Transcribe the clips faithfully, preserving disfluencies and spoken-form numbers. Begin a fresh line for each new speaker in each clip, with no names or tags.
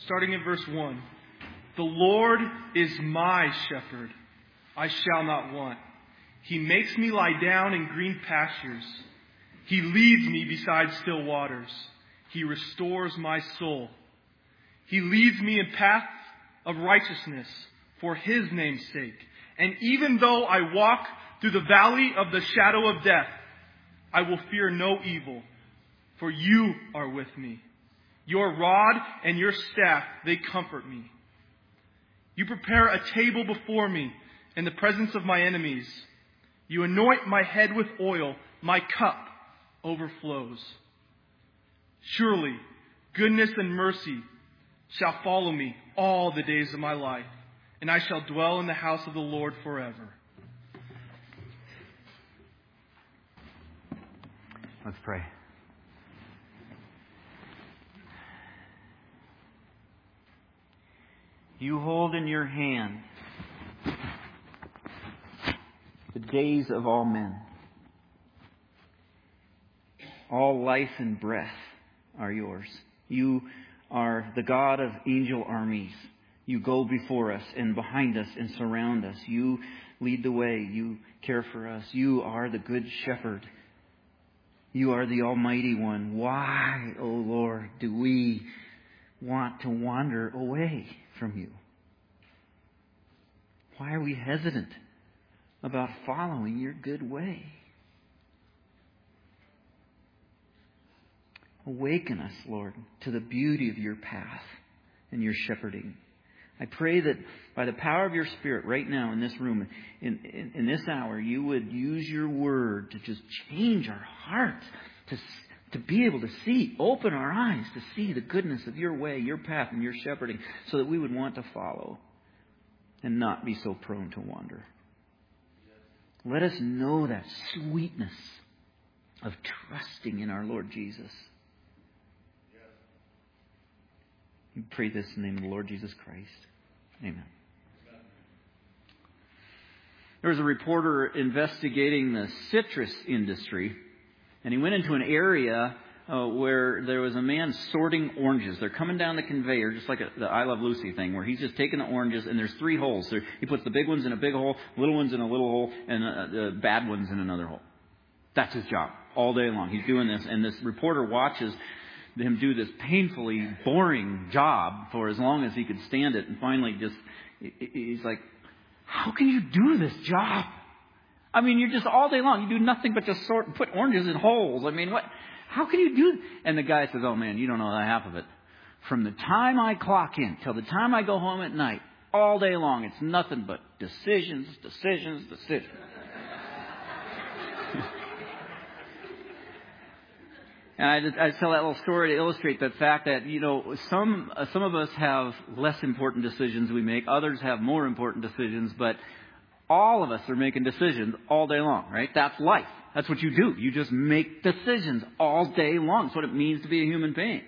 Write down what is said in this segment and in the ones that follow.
starting at verse one. The Lord is my shepherd. I shall not want. He makes me lie down in green pastures. He leads me beside still waters. He restores my soul. He leads me in paths of righteousness for His name's sake. And even though I walk through the valley of the shadow of death, I will fear no evil, for You are with me. Your rod and Your staff, they comfort me. You prepare a table before me in the presence of my enemies. You anoint my head with oil. My cup overflows. Surely goodness and mercy shall follow me all the days of my life, and I shall dwell in the house of the Lord forever.
Let's pray. You hold in Your hand the days of all men. All life and breath are Yours. You are the God of angel armies. You go before us and behind us and surround us. You lead the way. You care for us. You are the good shepherd. You are the Almighty One. Why, O Lord, do we want to wander away from You? Why are we hesitant about following Your good way? Awaken us, Lord, to the beauty of Your path and Your shepherding. I pray that by the power of Your Spirit right now in this room, in, in, in this hour, You would use Your Word to just change our hearts, to, to be able to see, open our eyes to see the goodness of Your way, Your path, and Your shepherding, so that we would want to follow and not be so prone to wander. Let us know that sweetness of trusting in our Lord Jesus. We pray this in the name of the Lord Jesus Christ. Amen. There was a reporter investigating the citrus industry, and he went into an area uh, where there was a man sorting oranges. They're coming down the conveyor, just like a, the I Love Lucy thing, where he's just taking the oranges, and there's three holes. There, he puts the big ones in a big hole, little ones in a little hole, and uh, the bad ones in another hole. That's his job all day long. He's doing this, and this reporter watches him do this painfully boring job for as long as he could stand it. And finally just, he's like, how can you do this job? I mean, you're just all day long. You do nothing but just sort and put oranges in holes. I mean, what? How can you do? And the guy says, oh man, you don't know the half of it. From the time I clock in till the time I go home at night, all day long, it's nothing but decisions, decisions, decisions. And I just, I tell that little story to illustrate the fact that, you know, some uh, some of us have less important decisions we make. Others have more important decisions. But all of us are making decisions all day long, right? That's life. That's what you do. You just make decisions all day long. That's what it means to be a human being.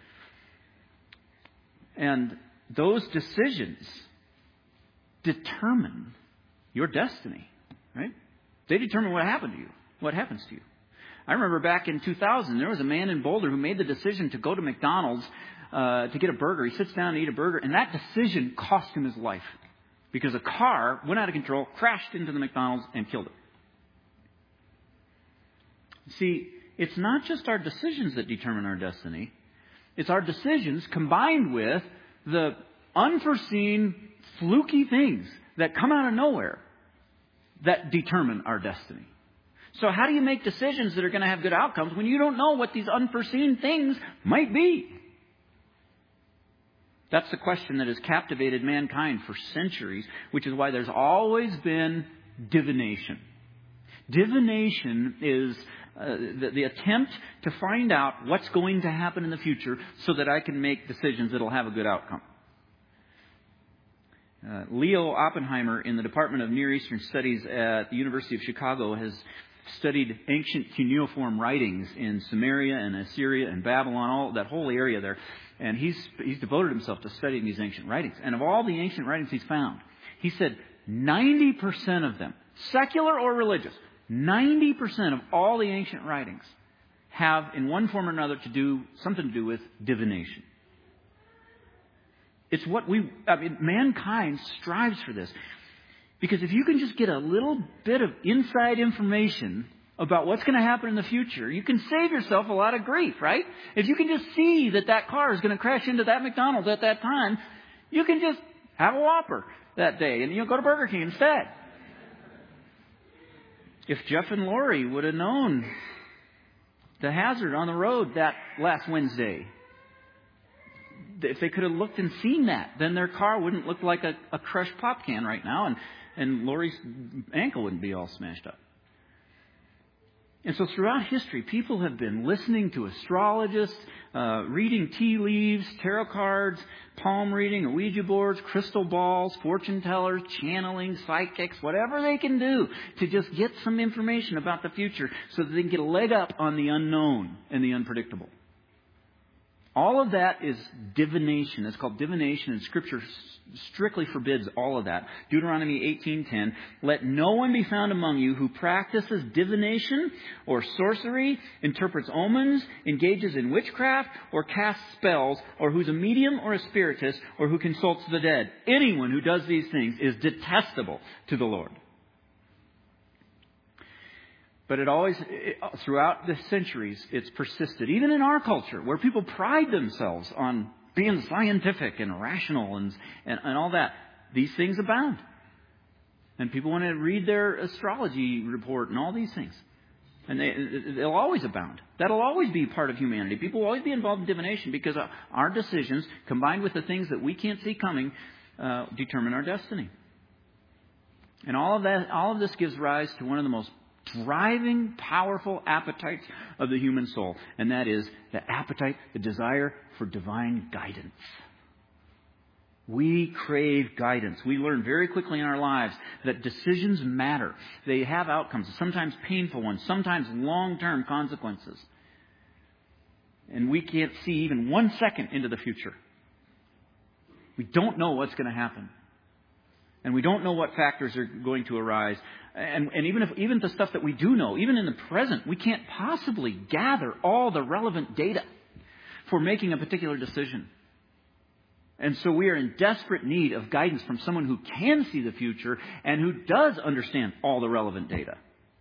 And those decisions determine your destiny, right? They determine what happened to you, what happens to you. I remember back in two thousand, there was a man in Boulder who made the decision to go to McDonald's uh, to get a burger. He sits down to eat a burger, and that decision cost him his life because a car went out of control, crashed into the McDonald's, and killed him. See, it's not just our decisions that determine our destiny. It's our decisions combined with the unforeseen, fluky things that come out of nowhere that determine our destiny. So how do you make decisions that are going to have good outcomes when you don't know what these unforeseen things might be? That's the question that has captivated mankind for centuries, which is why there's always been divination. Divination is uh, the, the attempt to find out what's going to happen in the future so that I can make decisions that will have a good outcome. Uh, Leo Oppenheimer in the Department of Near Eastern Studies at the University of Chicago has studied ancient cuneiform writings in Samaria and Assyria and Babylon, all that whole area there. And he's he's devoted himself to studying these ancient writings. And of all the ancient writings he's found, he said ninety percent of them, secular or religious, ninety percent of all the ancient writings have in one form or another to do something to do with divination. It's what we, I mean, mankind strives for this. Because if you can just get a little bit of inside information about what's going to happen in the future, you can save yourself a lot of grief, right? If you can just see that that car is going to crash into that McDonald's at that time, you can just have a Whopper that day and you'll go to Burger King instead. If Jeff and Lori would have known the hazard on the road that last Wednesday, if they could have looked and seen that, then their car wouldn't look like a, a crushed pop can right now, and, and Lori's ankle wouldn't be all smashed up. And so throughout history, people have been listening to astrologists, uh, reading tea leaves, tarot cards, palm reading, Ouija boards, crystal balls, fortune tellers, channeling, psychics, whatever they can do to just get some information about the future so that they can get a leg up on the unknown and the unpredictable. All of that is divination. It's called divination, and Scripture strictly forbids all of that. Deuteronomy eighteen ten, let no one be found among you who practices divination or sorcery, interprets omens, engages in witchcraft, or casts spells, or who's a medium or a spiritist, or who consults the dead. Anyone who does these things is detestable to the Lord. But it always, it, throughout the centuries, it's persisted. Even in our culture, where people pride themselves on being scientific and rational and, and, and all that, these things abound. And people want to read their astrology report and all these things. And they, they'll always abound. That'll always be part of humanity. People will always be involved in divination because our decisions, combined with the things that we can't see coming, uh, determine our destiny. And all of that, all of this gives rise to one of the most driving, powerful appetites of the human soul. And that is the appetite, the desire for divine guidance. We crave guidance. We learn very quickly in our lives that decisions matter. They have outcomes, sometimes painful ones, sometimes long-term consequences. And we can't see even one second into the future. We don't know what's going to happen. And we don't know what factors are going to arise. And, and even if even the stuff that we do know, even in the present, we can't possibly gather all the relevant data for making a particular decision. And so we are in desperate need of guidance from someone who can see the future and who does understand all the relevant data.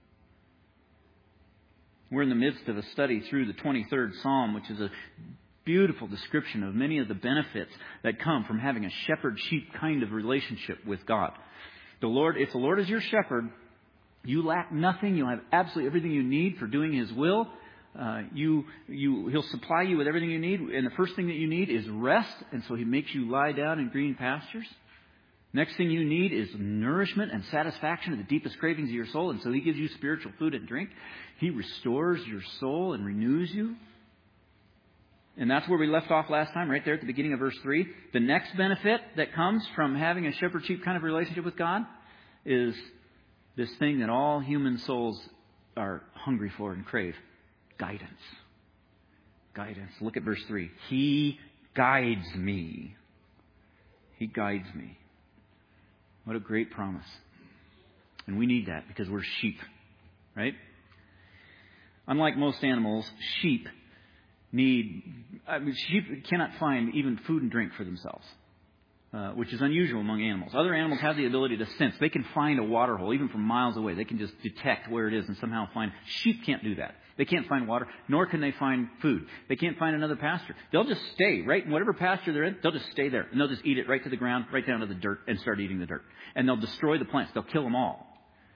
We're in the midst of a study through the twenty-third Psalm, which is a beautiful description of many of the benefits that come from having a shepherd-sheep kind of relationship with God. The Lord, if the Lord is your shepherd, you lack nothing. You'll have absolutely everything you need for doing His will. Uh, you, you, He'll supply you with everything you need. And the first thing that you need is rest. And so He makes you lie down in green pastures. Next thing you need is nourishment and satisfaction of the deepest cravings of your soul. And so He gives you spiritual food and drink. He restores your soul and renews you. And that's where we left off last time, right there at the beginning of verse three. The next benefit that comes from having a shepherd-sheep kind of relationship with God is this thing that all human souls are hungry for and crave. Guidance. Guidance. Look at verse three. He guides me. He guides me. What a great promise. And we need that because we're sheep, right? Unlike most animals, sheep need, I mean, sheep cannot find even food and drink for themselves, uh, which is unusual among animals. Other animals have the ability to sense. They can find a water hole even from miles away. They can just detect where it is and somehow find. Sheep can't do that. They can't find water, nor can they find food. They can't find another pasture. They'll just stay right in whatever pasture they're in. They'll just stay there, and they'll just eat it right to the ground, right down to the dirt, and start eating the dirt. And they'll destroy the plants. They'll kill them all.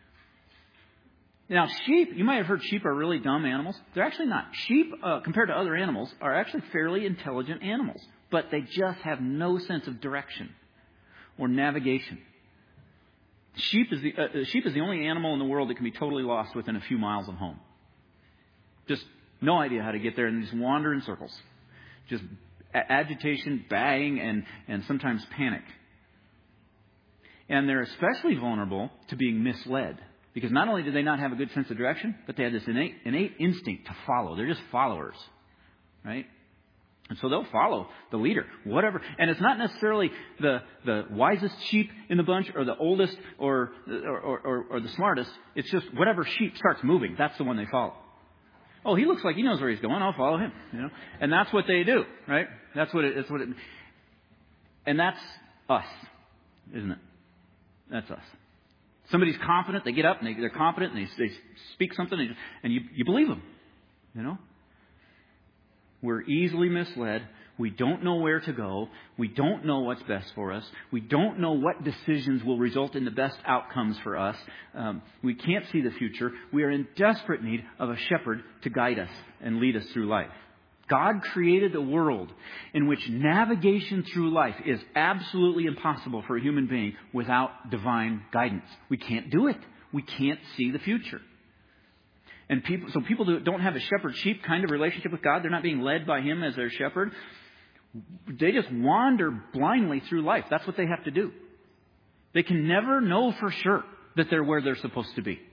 Now, sheep, you might have heard sheep are really dumb animals. They're actually not. Sheep, uh, compared to other animals, are actually fairly intelligent animals. But they just have no sense of direction or navigation. Sheep is the, uh, sheep is the only animal in the world that can be totally lost within a few miles of home. Just no idea how to get there and just wander in circles. Just a- agitation, baying, and, and sometimes panic. And they're especially vulnerable to being misled. Because not only do they not have a good sense of direction, but they have this innate, innate instinct to follow. They're just followers, right? And so they'll follow the leader, whatever. And it's not necessarily the, the wisest sheep in the bunch or the oldest or, or, or, or the smartest. It's just whatever sheep starts moving, that's the one they follow. Oh, he looks like he knows where he's going. I'll follow him, you know. And that's what they do, right? That's what it, that's what it. And that's us, isn't it? That's us. Somebody's confident, they get up and they, they're confident and they, they speak something and, and you, you believe them. You know? We're easily misled. We don't know where to go. We don't know what's best for us. We don't know what decisions will result in the best outcomes for us. Um, we can't see the future. We are in desperate need of a shepherd to guide us and lead us through life. God created a world in which navigation through life is absolutely impossible for a human being without divine guidance. We can't do it. We can't see the future. And people, so people who don't have a shepherd-sheep kind of relationship with God, they're not being led by Him as their shepherd. They just wander blindly through life. That's what they have to do. They can never know for sure that they're where they're supposed to be.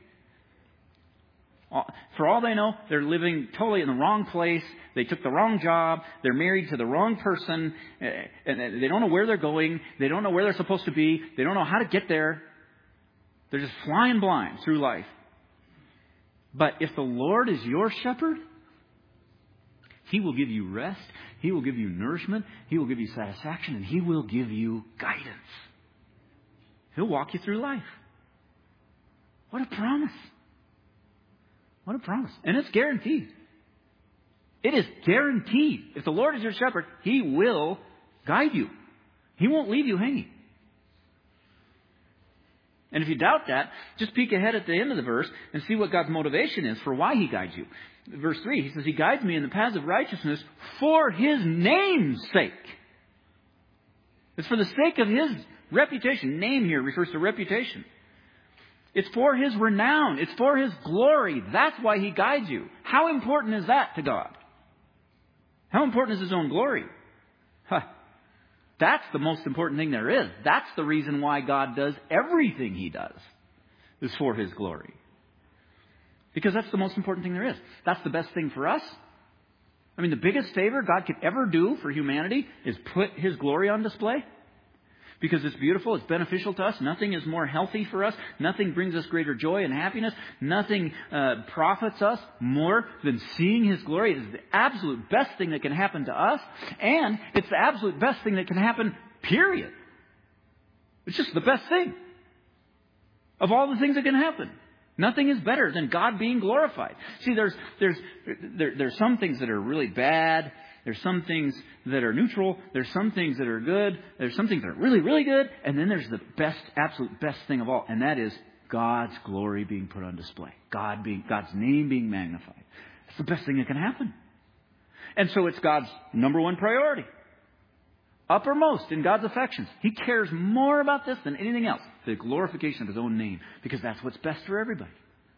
For all they know, they're living totally in the wrong place. They took the wrong job. They're married to the wrong person. And they don't know where they're going. They don't know where they're supposed to be. They don't know how to get there. They're just flying blind through life. But if the Lord is your shepherd, He will give you rest. He will give you nourishment. He will give you satisfaction. And He will give you guidance. He'll walk you through life. What a promise. What a promise. And it's guaranteed. It is guaranteed. If the Lord is your shepherd, He will guide you. He won't leave you hanging. And if you doubt that, just peek ahead at the end of the verse and see what God's motivation is for why He guides you. Verse three, He says, He guides me in the paths of righteousness for His name's sake. It's for the sake of His reputation. Name here refers to reputation. It's for His renown. It's for His glory. That's why He guides you. How important is that to God? How important is His own glory? Huh. That's the most important thing there is. That's the reason why God does everything He does, is for His glory. Because that's the most important thing there is. That's the best thing for us. I mean, the biggest favor God could ever do for humanity is put His glory on display. Because it's beautiful, it's beneficial to us. Nothing is more healthy for us. Nothing brings us greater joy and happiness. Nothing uh, profits us more than seeing His glory. It is the absolute best thing that can happen to us. And it's the absolute best thing that can happen, period. It's just the best thing of all the things that can happen. Nothing is better than God being glorified. See, there's there's there, there's some things that are really bad. There's some things that are neutral. There's some things that are good. There's some things that are really, really good. And then there's the best, absolute best thing of all. And that is God's glory being put on display. God being, God's name being magnified. It's the best thing that can happen. And so it's God's number one priority. Uppermost in God's affections. He cares more about this than anything else. The glorification of His own name. Because that's what's best for everybody.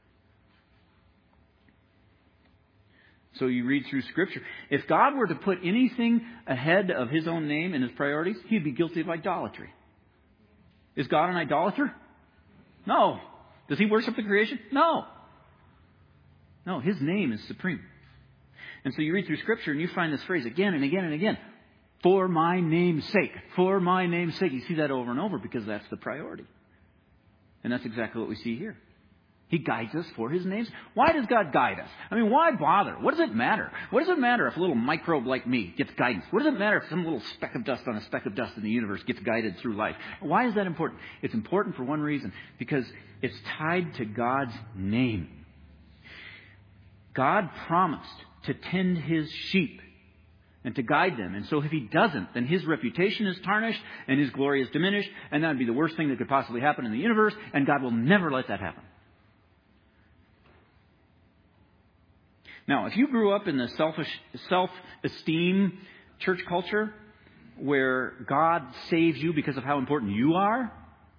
So you read through Scripture. If God were to put anything ahead of His own name and His priorities, He'd be guilty of idolatry. Is God an idolater? No. Does He worship the creation? No. No, His name is supreme. And so you read through Scripture and you find this phrase again and again and again. For my name's sake. For my name's sake. You see that over and over because that's the priority. And that's exactly what we see here. He guides us for His name's. Why does God guide us? I mean, why bother? What does it matter? What does it matter if a little microbe like me gets guidance? What does it matter if some little speck of dust on a speck of dust in the universe gets guided through life? Why is that important? It's important for one reason. Because it's tied to God's name. God promised to tend His sheep and to guide them. And so if He doesn't, then His reputation is tarnished and His glory is diminished. And that would be the worst thing that could possibly happen in the universe. And God will never let that happen. Now, if you grew up in the selfish, self-esteem church culture where God saves you because of how important you are,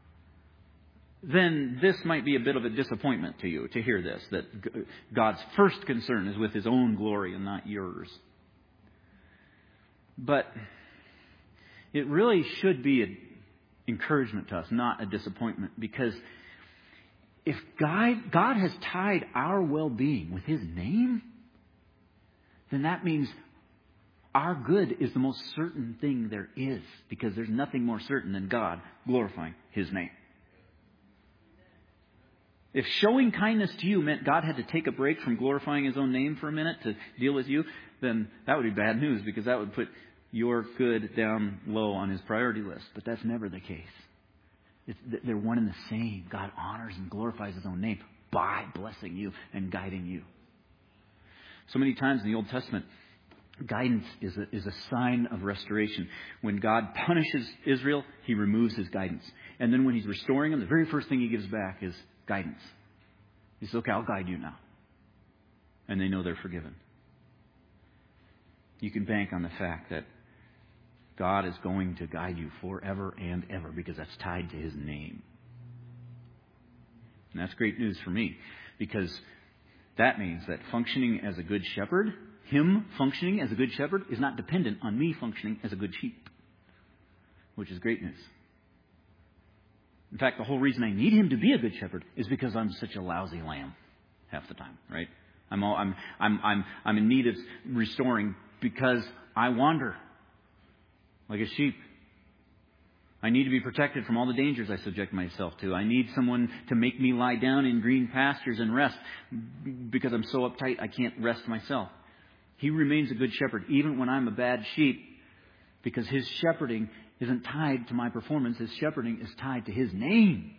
then this might be a bit of a disappointment to you to hear this, that God's first concern is with His own glory and not yours. But it really should be an encouragement to us, not a disappointment, because if God, God has tied our well-being with His name, then that means our good is the most certain thing there is, because there's nothing more certain than God glorifying His name. If showing kindness to you meant God had to take a break from glorifying His own name for a minute to deal with you, then that would be bad news, because that would put you're good down low on his priority list. But that's never the case. It's, they're one and the same. God honors and glorifies his own name by blessing you and guiding you. So many times in the Old Testament, guidance is a, is a sign of restoration. When God punishes Israel, he removes his guidance. And then when he's restoring them, the very first thing he gives back is guidance. He says, okay, I'll guide you now. And they know they're forgiven. You can bank on the fact that God is going to guide you forever and ever because that's tied to his name. And that's great news for me because that means that functioning as a good shepherd, him functioning as a good shepherd, is not dependent on me functioning as a good sheep, which is great news. In fact, the whole reason I need him to be a good shepherd is because I'm such a lousy lamb half the time, right? I'm all, I'm I'm I'm I'm in need of restoring because I wander like a sheep. I need to be protected from all the dangers I subject myself to. I need someone to make me lie down in green pastures and rest because I'm so uptight I can't rest myself. He remains a good shepherd even when I'm a bad sheep because his shepherding isn't tied to my performance. His shepherding is tied to his name.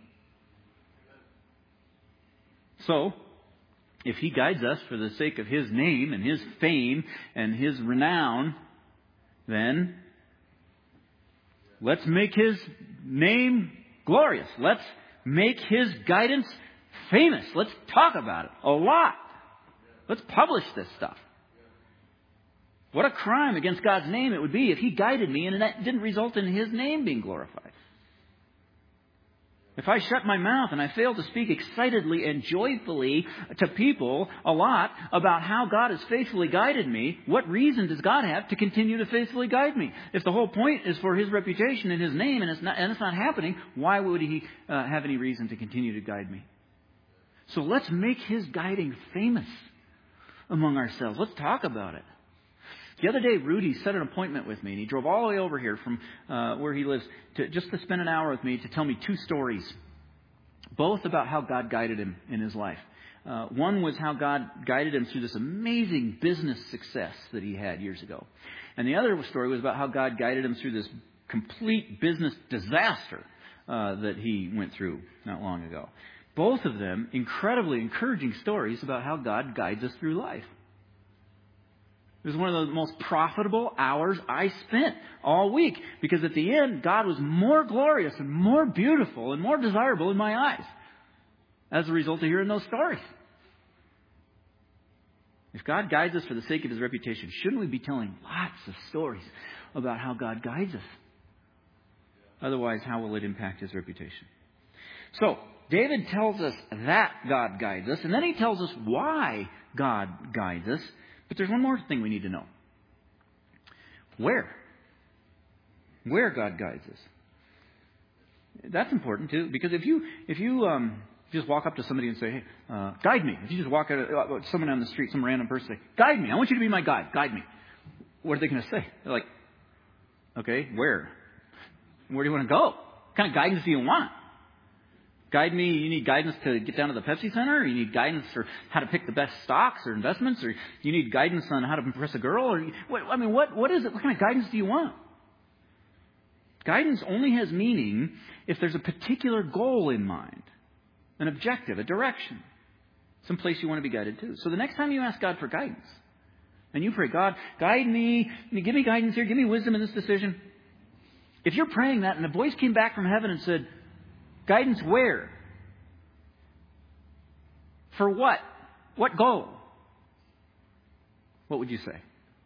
So, if he guides us for the sake of his name and his fame and his renown, then let's make his name glorious. Let's make his guidance famous. Let's talk about it a lot. Let's publish this stuff. What a crime against God's name it would be if he guided me and that didn't result in his name being glorified. If I shut my mouth and I fail to speak excitedly and joyfully to people a lot about how God has faithfully guided me, what reason does God have to continue to faithfully guide me? If the whole point is for his reputation and his name and it's not, and it's not happening, why would he uh, have any reason to continue to guide me? So let's make his guiding famous among ourselves. Let's talk about it. The other day, Rudy set an appointment with me, and he drove all the way over here from uh, where he lives to just to spend an hour with me to tell me two stories, both about how God guided him in his life. Uh, one was how God guided him through this amazing business success that he had years ago. And the other story was about how God guided him through this complete business disaster uh, that he went through not long ago. Both of them incredibly encouraging stories about how God guides us through life. It was one of the most profitable hours I spent all week because at the end, God was more glorious and more beautiful and more desirable in my eyes as a result of hearing those stories. If God guides us for the sake of his reputation, shouldn't we be telling lots of stories about how God guides us? Otherwise, how will it impact his reputation? So, David tells us that God guides us, and then he tells us why God guides us. But there's one more thing we need to know. Where? Where God guides us. That's important too, because if you if you um, just walk up to somebody and say, "Hey, uh, guide me," if you just walk at uh, someone on the street, some random person, say, "Guide me. I want you to be my guide. Guide me." What are they going to say? They're like, "Okay, where? Where do you want to go? What kind of guidance do you want? Guide me, you need guidance to get down to the Pepsi Center? Or you need guidance for how to pick the best stocks or investments? Or you need guidance on how to impress a girl? Or what, I mean, what, what is it? What kind of guidance do you want? Guidance only has meaning if there's a particular goal in mind, an objective, a direction, some place you want to be guided to. So the next time you ask God for guidance, and you pray, God, guide me, give me guidance here, give me wisdom in this decision. If you're praying that and a voice came back from heaven and said, guidance where? For what? What goal? What would you say?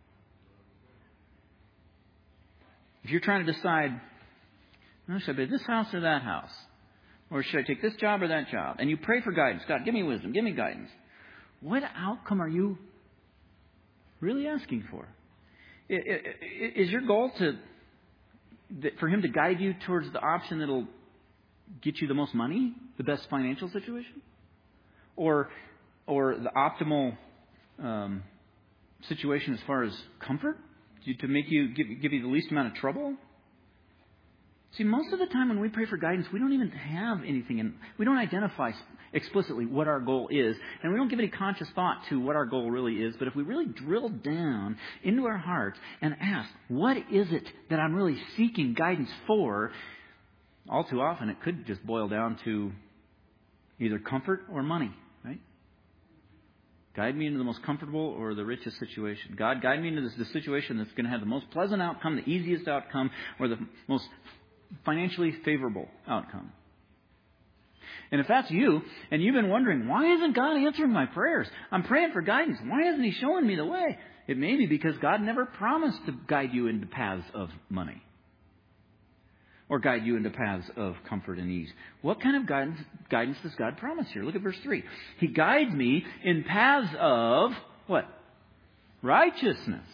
If you're trying to decide, oh, should I buy this house or that house? Or should I take this job or that job? And you pray for guidance. God, give me wisdom. Give me guidance. What outcome are you really asking for? Is your goal to for him to guide you towards the option that'll get you the most money, the best financial situation, or or the optimal um, situation as far as comfort, to make you give, give you the least amount of trouble? See, most of the time when we pray for guidance, we don't even have anything, and we don't identify explicitly what our goal is, and we don't give any conscious thought to what our goal really is. But if we really drill down into our hearts and ask, what is it that I'm really seeking guidance for? All too often it could just boil down to either comfort or money, right? Guide me into the most comfortable or the richest situation. God, guide me into this, the situation that's going to have the most pleasant outcome, the easiest outcome, or the most financially favorable outcome. And if that's you, and you've been wondering, why isn't God answering my prayers? I'm praying for guidance. Why isn't He showing me the way? It may be because God never promised to guide you into paths of money, or guide you into paths of comfort and ease. What kind of guidance, guidance does God promise here? Look at verse three. He guides me in paths of, what? Righteousness.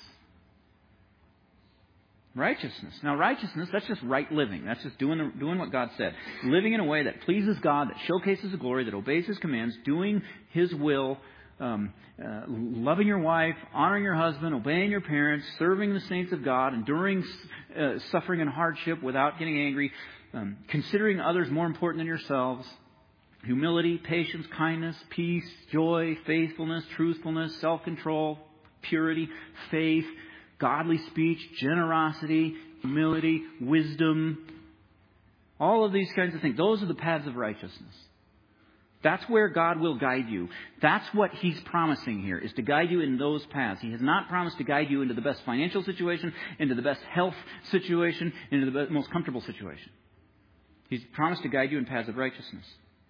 Righteousness. Now, righteousness, that's just right living. That's just doing the, doing what God said. Living in a way that pleases God, that showcases the glory, that obeys His commands, doing His will, um, uh, loving your wife, honoring your husband, obeying your parents, serving the saints of God, enduring uh, suffering and hardship without getting angry, um, considering others more important than yourselves, humility, patience, kindness, peace, joy, faithfulness, truthfulness, self-control, purity, faith, godly speech, generosity, humility, wisdom. All of these kinds of things. Those are the paths of righteousness. That's where God will guide you. That's what He's promising here, is to guide you in those paths. He has not promised to guide you into the best financial situation, into the best health situation, into the most comfortable situation. He's promised to guide you in paths of righteousness.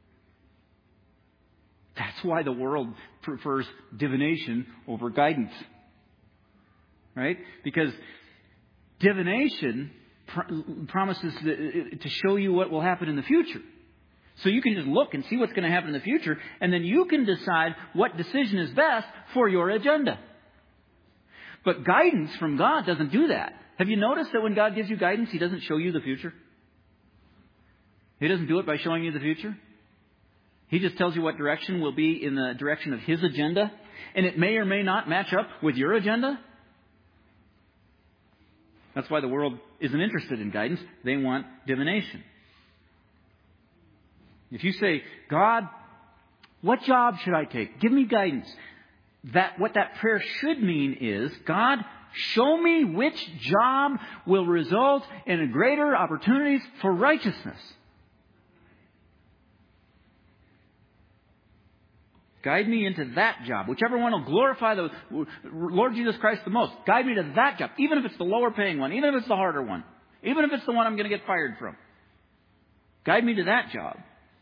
That's why the world prefers divination over guidance. Right? Because divination pr- promises to show you what will happen in the future. So you can just look and see what's going to happen in the future, and then you can decide what decision is best for your agenda. But guidance from God doesn't do that. Have you noticed that when God gives you guidance, He doesn't show you the future? He doesn't do it by showing you the future. He just tells you what direction will be in the direction of His agenda, and it may or may not match up with your agenda. That's why the world isn't interested in guidance. They want divination. If you say, God, what job should I take? Give me guidance. That what that prayer should mean is, God, show me which job will result in greater opportunities for righteousness. Guide me into that job. Whichever one will glorify the Lord Jesus Christ the most. Guide me to that job. Even if it's the lower paying one. Even if it's the harder one. Even if it's the one I'm going to get fired from. Guide me to that job.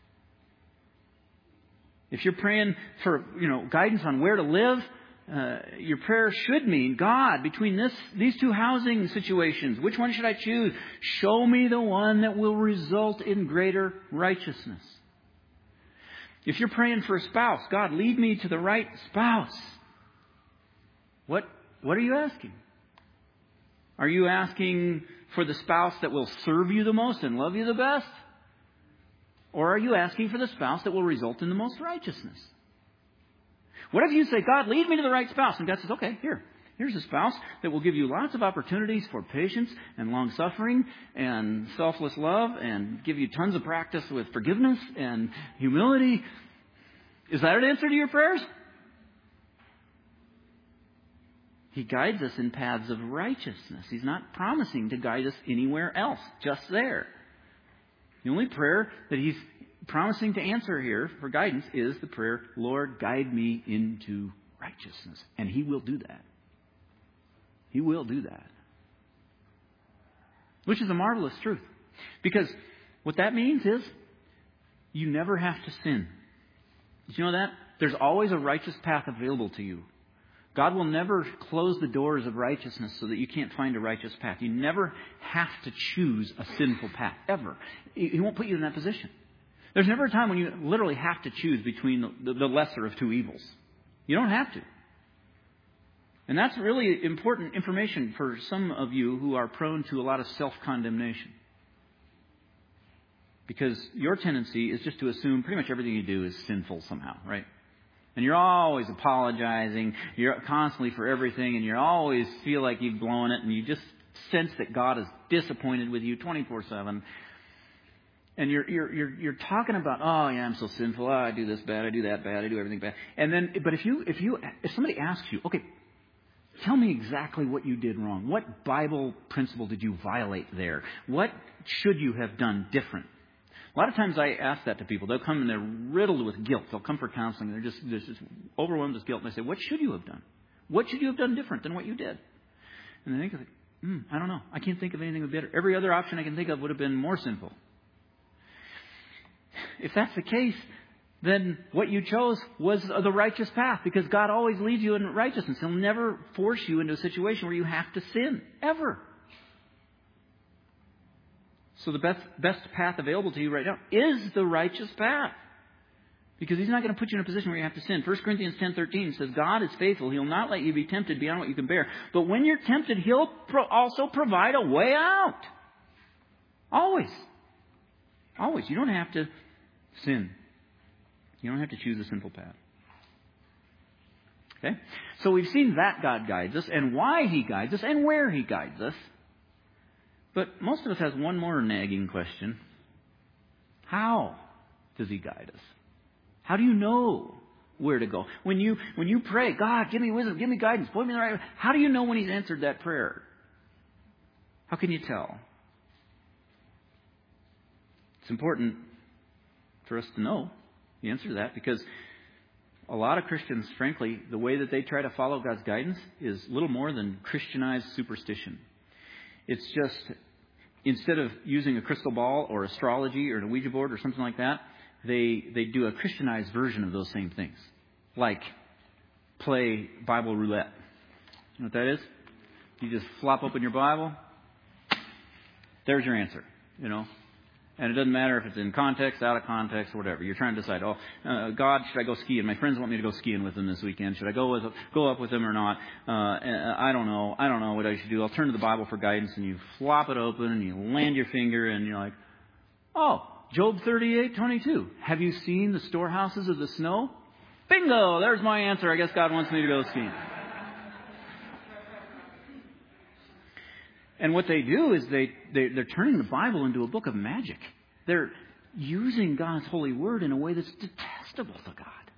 If you're praying for, you know, guidance on where to live, uh, your prayer should mean, God, between this, these two housing situations, which one should I choose? Show me the one that will result in greater righteousness. If you're praying for a spouse, God, lead me to the right spouse. What, what are you asking? Are you asking for the spouse that will serve you the most and love you the best? Or are you asking for the spouse that will result in the most righteousness? What if you say, God, lead me to the right spouse? And God says, okay, here. Here's a spouse that will give you lots of opportunities for patience and long-suffering and selfless love and give you tons of practice with forgiveness and humility. Is that an answer to your prayers? He guides us in paths of righteousness. He's not promising to guide us anywhere else, just there. The only prayer that He's promising to answer here for guidance is the prayer, Lord, guide me into righteousness. And He will do that. He will do that. Which is a marvelous truth. Because what that means is you never have to sin. Did you know that? There's always a righteous path available to you. God will never close the doors of righteousness so that you can't find a righteous path. You never have to choose a sinful path, ever. He won't put you in that position. There's never a time when you literally have to choose between the, the lesser of two evils. You don't have to. And that's really important information for some of you who are prone to a lot of self-condemnation. Because your tendency is just to assume pretty much everything you do is sinful somehow, right? And you're always apologizing. You're constantly for everything. And you always feel like you've blown it. And you just sense that God is disappointed with you twenty-four seven. And you're, you're, you're, you're talking about, oh yeah, I'm so sinful. Oh, I do this bad. I do that bad. I do everything bad. And then, but if you, if you, if somebody asks you, okay, tell me exactly what you did wrong. What Bible principle did you violate there? What should you have done different? A lot of times I ask that to people. They'll come and they're riddled with guilt. They'll come for counseling. They're just, they're just overwhelmed with guilt. And they say, what should you have done? What should you have done different than what you did? And they think, like, hmm, I don't know. I can't think of anything better. Every other option I can think of would have been more sinful. If that's the case, then what you chose was the righteous path, because God always leads you in righteousness. He'll never force you into a situation where you have to sin, ever. So the best, best path available to you right now is the righteous path, because He's not going to put you in a position where you have to sin. First Corinthians ten thirteen says, God is faithful. He'll not let you be tempted beyond what you can bear. But when you're tempted, He'll pro- also provide a way out. Always. Always. You don't have to sin. You don't have to choose a sinful path. Okay? So we've seen that God guides us, and why He guides us, and where He guides us. But most of us has one more nagging question. How does He guide us? How do you know where to go? When you when you pray, God, give me wisdom, give me guidance, point me in the right way. How do you know when He's answered that prayer? How can you tell? It's important for us to know the answer to that, because a lot of Christians, frankly, the way that they try to follow God's guidance is little more than Christianized superstition. It's just, instead of using a crystal ball or astrology or a Ouija board or something like that, they, they do a Christianized version of those same things. Like play Bible roulette. You know what that is? You just flop open your Bible. There's your answer, you know. And it doesn't matter if it's in context, out of context, whatever. You're trying to decide, oh, uh, God, should I go skiing? My friends want me to go skiing with them this weekend. Should I go with go up with them or not? Uh, I don't know. I don't know what I should do. I'll turn to the Bible for guidance, and you flop it open, and you land your finger, and you're like, oh, Job thirty-eight twenty-two. Have you seen the storehouses of the snow? Bingo! There's my answer. I guess God wants me to go skiing. And what they do is they, they, they're turning the Bible into a book of magic. They're using God's holy word in a way that's detestable to God.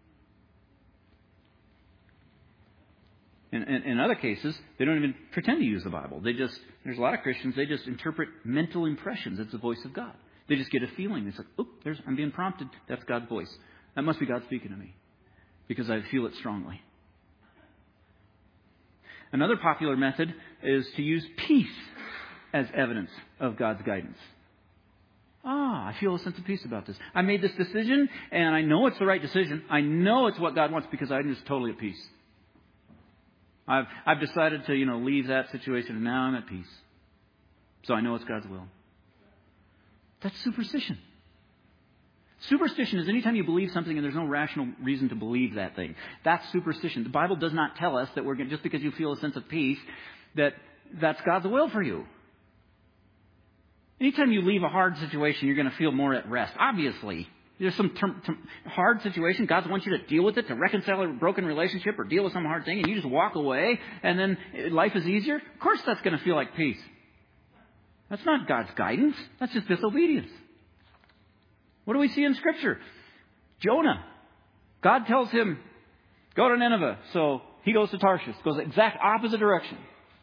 In, in, in other cases, they don't even pretend to use the Bible. They just, there's a lot of Christians, they just interpret mental impressions. It's the voice of God. They just get a feeling. It's like, oop, there's, I'm being prompted. That's God's voice. That must be God speaking to me, because I feel it strongly. Another popular method is to use peace as evidence of God's guidance. Ah, I feel a sense of peace about this. I made this decision, and I know it's the right decision. I know it's what God wants, because I'm just totally at peace. I've I've decided to, you know, leave that situation, and now I'm at peace. So I know it's God's will. That's superstition. Superstition is anytime you believe something and there's no rational reason to believe that thing. That's superstition. The Bible does not tell us that we're going to, just because you feel a sense of peace, that that's God's will for you. Anytime you leave a hard situation, you're going to feel more at rest. Obviously, there's some term, term, hard situation. God wants you to deal with it, to reconcile a broken relationship or deal with some hard thing, and you just walk away, and then life is easier. Of course that's going to feel like peace. That's not God's guidance. That's just disobedience. What do we see in Scripture? Jonah. God tells him, go to Nineveh. So he goes to Tarshish. Goes the exact opposite direction.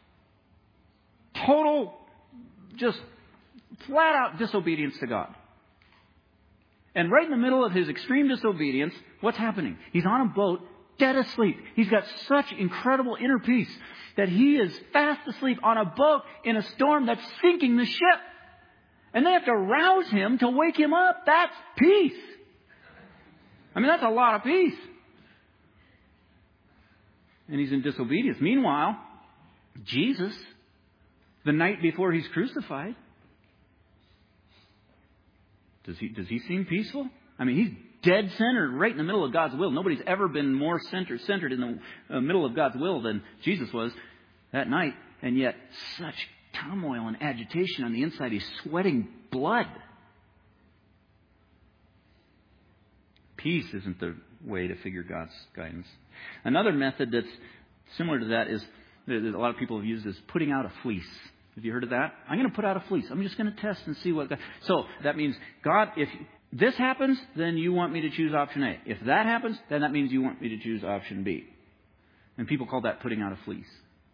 Total, just flat out disobedience to God. And right in the middle of his extreme disobedience, what's happening? He's on a boat, dead asleep. He's got such incredible inner peace that he is fast asleep on a boat in a storm that's sinking the ship. And they have to rouse him to wake him up. That's peace. I mean, that's a lot of peace. And he's in disobedience. Meanwhile, Jesus, the night before he's crucified, does he, does he seem peaceful? I mean, he's dead centered right in the middle of God's will. Nobody's ever been more centered, centered in the uh, middle of God's will than Jesus was that night. And yet, such turmoil and agitation on the inside. He's sweating blood. Peace isn't the way to figure God's guidance. Another method that's similar to that is, that a lot of people have used, is putting out a fleece. Have you heard of that? I'm going to put out a fleece. I'm just going to test and see what God... So that means, God, if this happens, then you want me to choose option A. If that happens, then that means you want me to choose option B. And people call that putting out a fleece.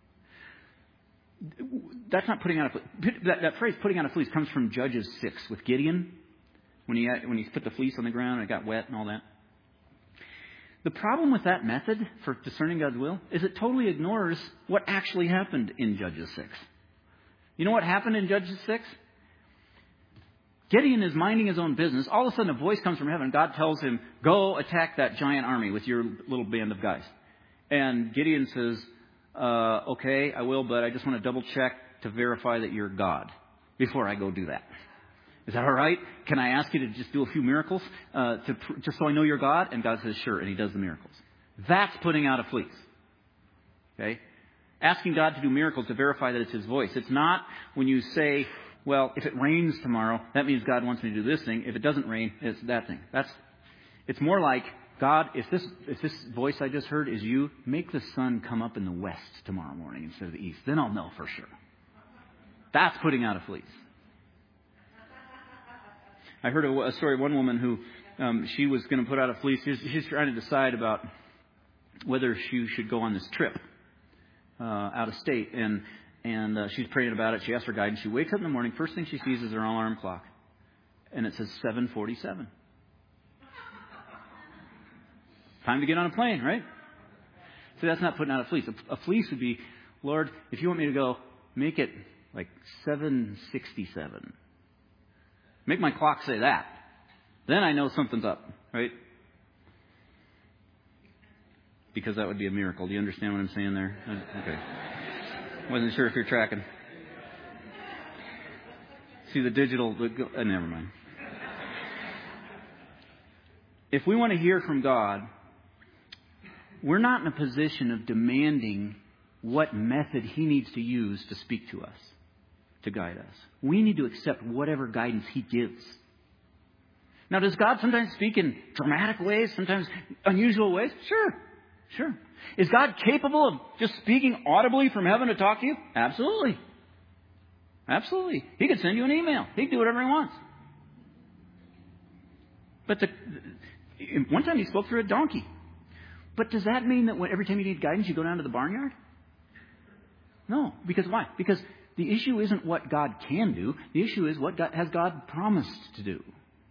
That's not putting out a fleece. That, that phrase, putting out a fleece, comes from Judges six with Gideon. When he, when he put the fleece on the ground and it got wet and all that. The problem with that method for discerning God's will is it totally ignores what actually happened in Judges six. You know what happened in Judges six? Gideon is minding his own business. All of a sudden a voice comes from heaven. God tells him, go attack that giant army with your little band of guys. And Gideon says, uh, okay, I will, but I just want to double check to verify that you're God before I go do that. Is that all right? Can I ask you to just do a few miracles uh, to just so I know you're God? And God says, sure, and he does the miracles. That's putting out a fleece. Okay? Asking God to do miracles to verify that it's his voice. It's not when you say, well, if it rains tomorrow, that means God wants me to do this thing. If it doesn't rain, it's that thing. That's. It's more like, God, if this if this voice I just heard is you, make the sun come up in the west tomorrow morning instead of the east. Then I'll know for sure. That's putting out a fleece. I heard a, a story of one woman who um, she was going to put out a fleece. She's, she's trying to decide about whether she should go on this trip uh, out of state. And and uh, she's praying about it. She asks for guidance. She wakes up in the morning. First thing she sees is her alarm clock. And it says seven forty-seven. Time to get on a plane, right? So that's not putting out a fleece. A, a fleece would be, Lord, if you want me to go, make it like seven sixty-seven. Make my clock say that. Then I know something's up, right? Because that would be a miracle. Do you understand what I'm saying there? Okay. Wasn't sure if you're tracking. See the digital... Uh, never mind. If we want to hear from God, we're not in a position of demanding what method he needs to use to speak to us, to guide us. We need to accept whatever guidance he gives. Now, does God sometimes speak in dramatic ways, sometimes unusual ways? Sure, sure. Is God capable of just speaking audibly from heaven to talk to you? Absolutely. Absolutely. He could send you an email. He can do whatever he wants. But the, one time he spoke through a donkey. But does that mean that every time you need guidance, you go down to the barnyard? No. Because why? Because the issue isn't what God can do. The issue is what God, has God promised to do.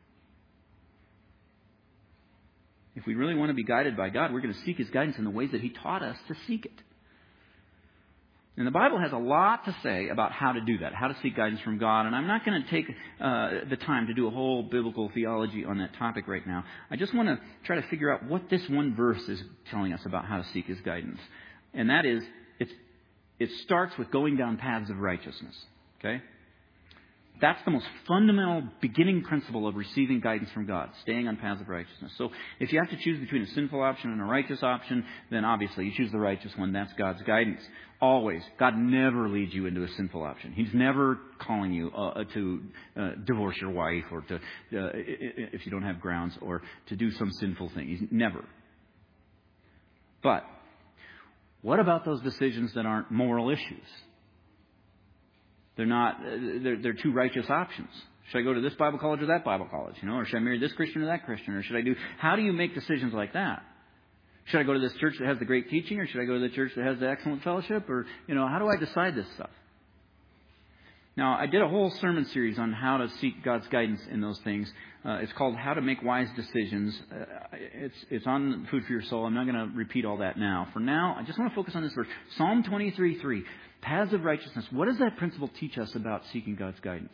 If we really want to be guided by God, we're going to seek his guidance in the ways that he taught us to seek it. And the Bible has a lot to say about how to do that, how to seek guidance from God. And I'm not going to take uh, the time to do a whole biblical theology on that topic right now. I just want to try to figure out what this one verse is telling us about how to seek his guidance. And that is, it's, it starts with going down paths of righteousness. Okay? That's the most fundamental beginning principle of receiving guidance from God, staying on paths of righteousness. So if you have to choose between a sinful option and a righteous option, then obviously you choose the righteous one. That's God's guidance. Always. God never leads you into a sinful option. He's never calling you uh, to uh, divorce your wife or to, uh, if you don't have grounds, or to do some sinful thing. He's never. But what about those decisions that aren't moral issues? They're not, they're, they're two righteous options. Should I go to this Bible college or that Bible college? You know, or should I marry this Christian or that Christian? Or should I do, how do you make decisions like that? Should I go to this church that has the great teaching, or should I go to the church that has the excellent fellowship? Or, you know, how do I decide this stuff? Now, I did a whole sermon series on how to seek God's guidance in those things. Uh, it's called How to Make Wise Decisions. Uh, it's, it's on Food for Your Soul. I'm not going to repeat all that now. For now, I just want to focus on this verse. Psalm twenty-three three. Paths of righteousness. What does that principle teach us about seeking God's guidance?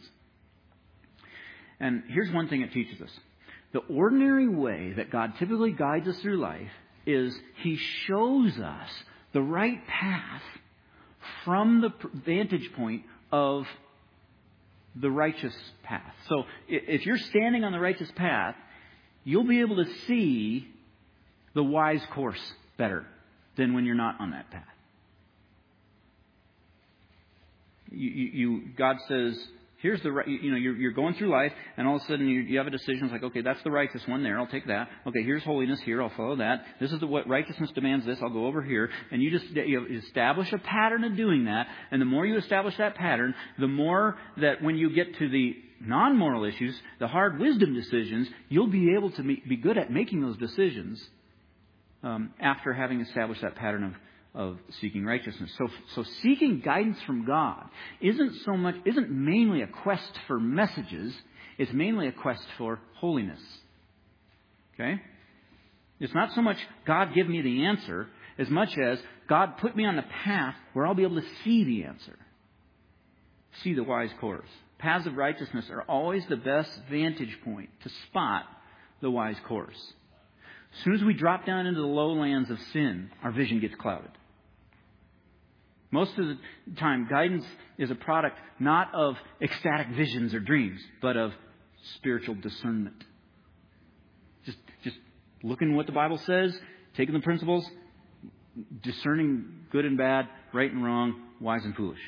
And here's one thing it teaches us. The ordinary way that God typically guides us through life is he shows us the right path from the vantage point of the righteous path. So if you're standing on the righteous path, you'll be able to see the wise course better than when you're not on that path. You, you, you, God says, Here's the right, you know, you're, you're going through life, and all of a sudden you, you have a decision. It's like, okay, that's the righteous one there. I'll take that. Okay, here's holiness here. I'll follow that. This is the what righteousness demands. This. I'll go over here. And you just you establish a pattern of doing that. And the more you establish that pattern, the more that when you get to the non-moral issues, the hard wisdom decisions, you'll be able to be, be good at making those decisions um, after having established that pattern of. of seeking righteousness. So, so seeking guidance from God isn't so much, isn't mainly a quest for messages. It's mainly a quest for holiness. Okay? It's not so much God give me the answer as much as God put me on the path where I'll be able to see the answer. See the wise course. Paths of righteousness are always the best vantage point to spot the wise course. As soon as we drop down into the lowlands of sin, our vision gets clouded. Most of the time, guidance is a product not of ecstatic visions or dreams, but of spiritual discernment. Just, just looking at what the Bible says, taking the principles, discerning good and bad, right and wrong, wise and foolish.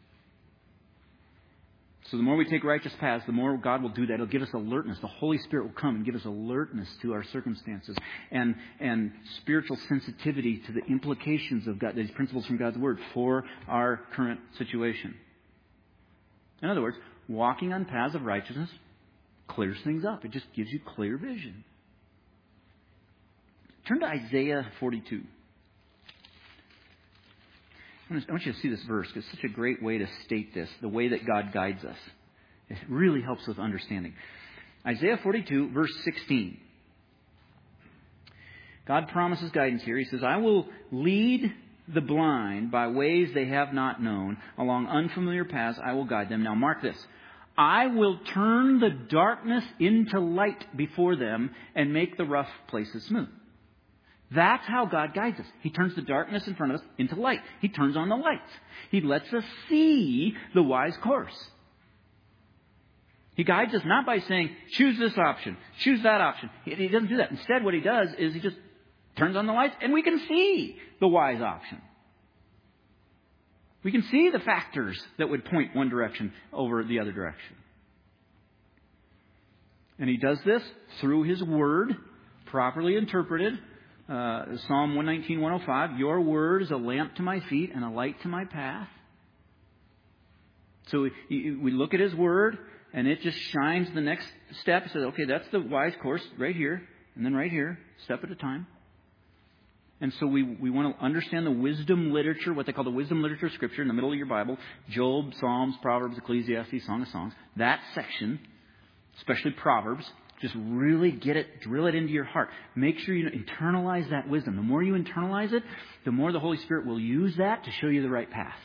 So the more we take righteous paths, the more God will do that. It'll give us alertness. The Holy Spirit will come and give us alertness to our circumstances and, and spiritual sensitivity to the implications of God, these principles from God's Word for our current situation. In other words, walking on paths of righteousness clears things up. It just gives you clear vision. Turn to Isaiah forty-two. I want you to see this verse because it's such a great way to state this, the way that God guides us. It really helps with understanding. Isaiah forty-two, verse sixteen. God promises guidance here. He says, I will lead the blind by ways they have not known. Along unfamiliar paths I will guide them. Now mark this. I will turn the darkness into light before them and make the rough places smooth. That's how God guides us. He turns the darkness in front of us into light. He turns on the lights. He lets us see the wise course. He guides us not by saying, choose this option, choose that option. He doesn't do that. Instead, what he does is he just turns on the lights and we can see the wise option. We can see the factors that would point one direction over the other direction. And he does this through his word, properly interpreted. Uh, Psalm one nineteen, one oh five, your word is a lamp to my feet and a light to my path. So we, we look at his word and it just shines the next step. It says, okay, that's the wise course right here and then right here, step at a time. And so we, we want to understand the wisdom literature, what they call the wisdom literature of Scripture in the middle of your Bible. Job, Psalms, Proverbs, Ecclesiastes, Song of Songs. That section, especially Proverbs, just really get it, drill it into your heart. Make sure you internalize that wisdom. The more you internalize it, the more the Holy Spirit will use that to show you the right path.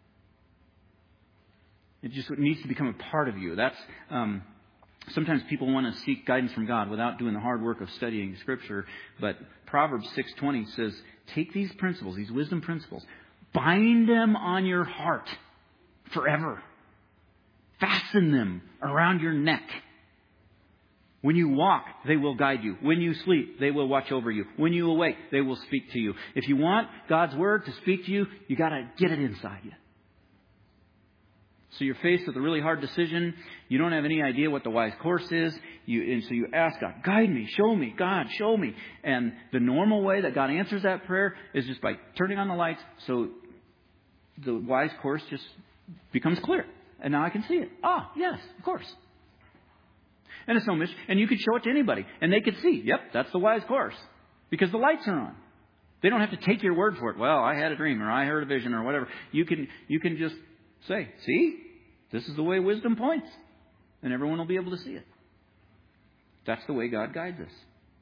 It just needs to become a part of you. That's um, sometimes people want to seek guidance from God without doing the hard work of studying Scripture. But Proverbs six twenty says, take these principles, these wisdom principles, bind them on your heart forever. Fasten them around your neck. When you walk, they will guide you. When you sleep, they will watch over you. When you awake, they will speak to you. If you want God's Word to speak to you, you got to get it inside you. So you're faced with a really hard decision. You don't have any idea what the wise course is. You, and so you ask God, guide me, show me, God, show me. And the normal way that God answers that prayer is just by turning on the lights so the wise course just becomes clear. And now I can see it. Ah, yes, of course. And it's no mystery. And you could show it to anybody. And they could see, yep, that's the wise course. Because the lights are on. They don't have to take your word for it. Well, I had a dream or I heard a vision or whatever. You can you can just say, see, this is the way wisdom points. And everyone will be able to see it. That's the way God guides us.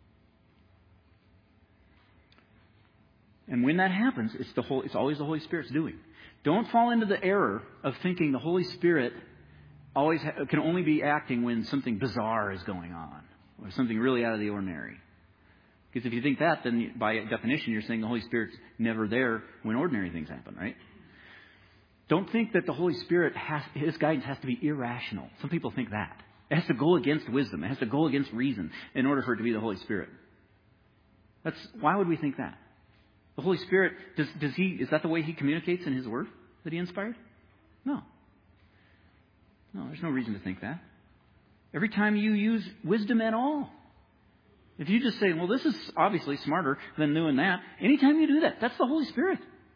And when that happens, it's the whole, it's always the Holy Spirit's doing. Don't fall into the error of thinking the Holy Spirit always ha- can only be acting when something bizarre is going on or something really out of the ordinary. Because if you think that, then by definition, you're saying the Holy Spirit's never there when ordinary things happen, right? Don't think that the Holy Spirit has, his guidance has to be irrational. Some people think that. It has to go against wisdom. It has to go against reason in order for it to be the Holy Spirit. That's, why would we think that? The Holy Spirit, does, does he, is that the way he communicates in his word that he inspired? No. No, there's no reason to think that. Every time you use wisdom at all, if you just say, well, this is obviously smarter than doing that, anytime you do that, that's the Holy Spirit.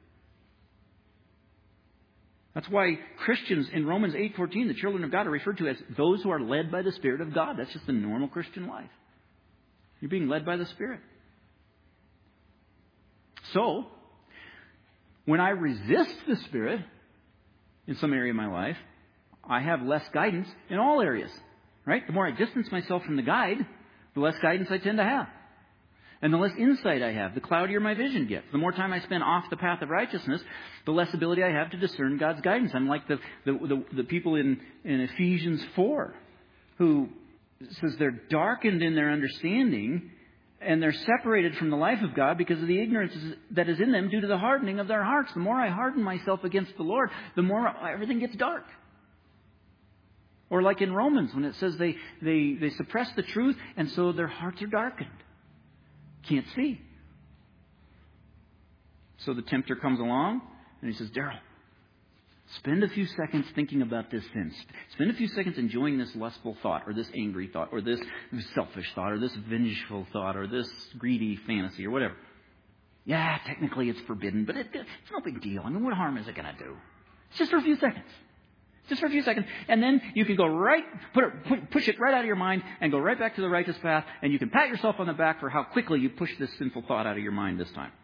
That's why Christians in Romans eight fourteen, the children of God, are referred to as those who are led by the Spirit of God. That's just the normal Christian life. You're being led by the Spirit. So, when I resist the Spirit in some area of my life, I have less guidance in all areas. Right? The more I distance myself from the guide, the less guidance I tend to have. And the less insight I have, the cloudier my vision gets. The more time I spend off the path of righteousness, the less ability I have to discern God's guidance. I'm like the, the, the, the people in, in Ephesians four who says they're darkened in their understanding and they're separated from the life of God because of the ignorance that is in them due to the hardening of their hearts. The more I harden myself against the Lord, the more everything gets dark. Or like in Romans when it says they, they, they suppress the truth and so their hearts are darkened. Can't see. So the tempter comes along and he says, Daryl, spend a few seconds thinking about this sin. Spend a few seconds enjoying this lustful thought or this angry thought or this selfish thought or this vengeful thought or this greedy fantasy or whatever. Yeah, technically it's forbidden, but it, it's no big deal. I mean, what harm is it going to do? It's just for a few seconds. Just for a few seconds. And then you can go right, put it, push it right out of your mind and go right back to the righteous path. And you can pat yourself on the back for how quickly you pushed this sinful thought out of your mind this time.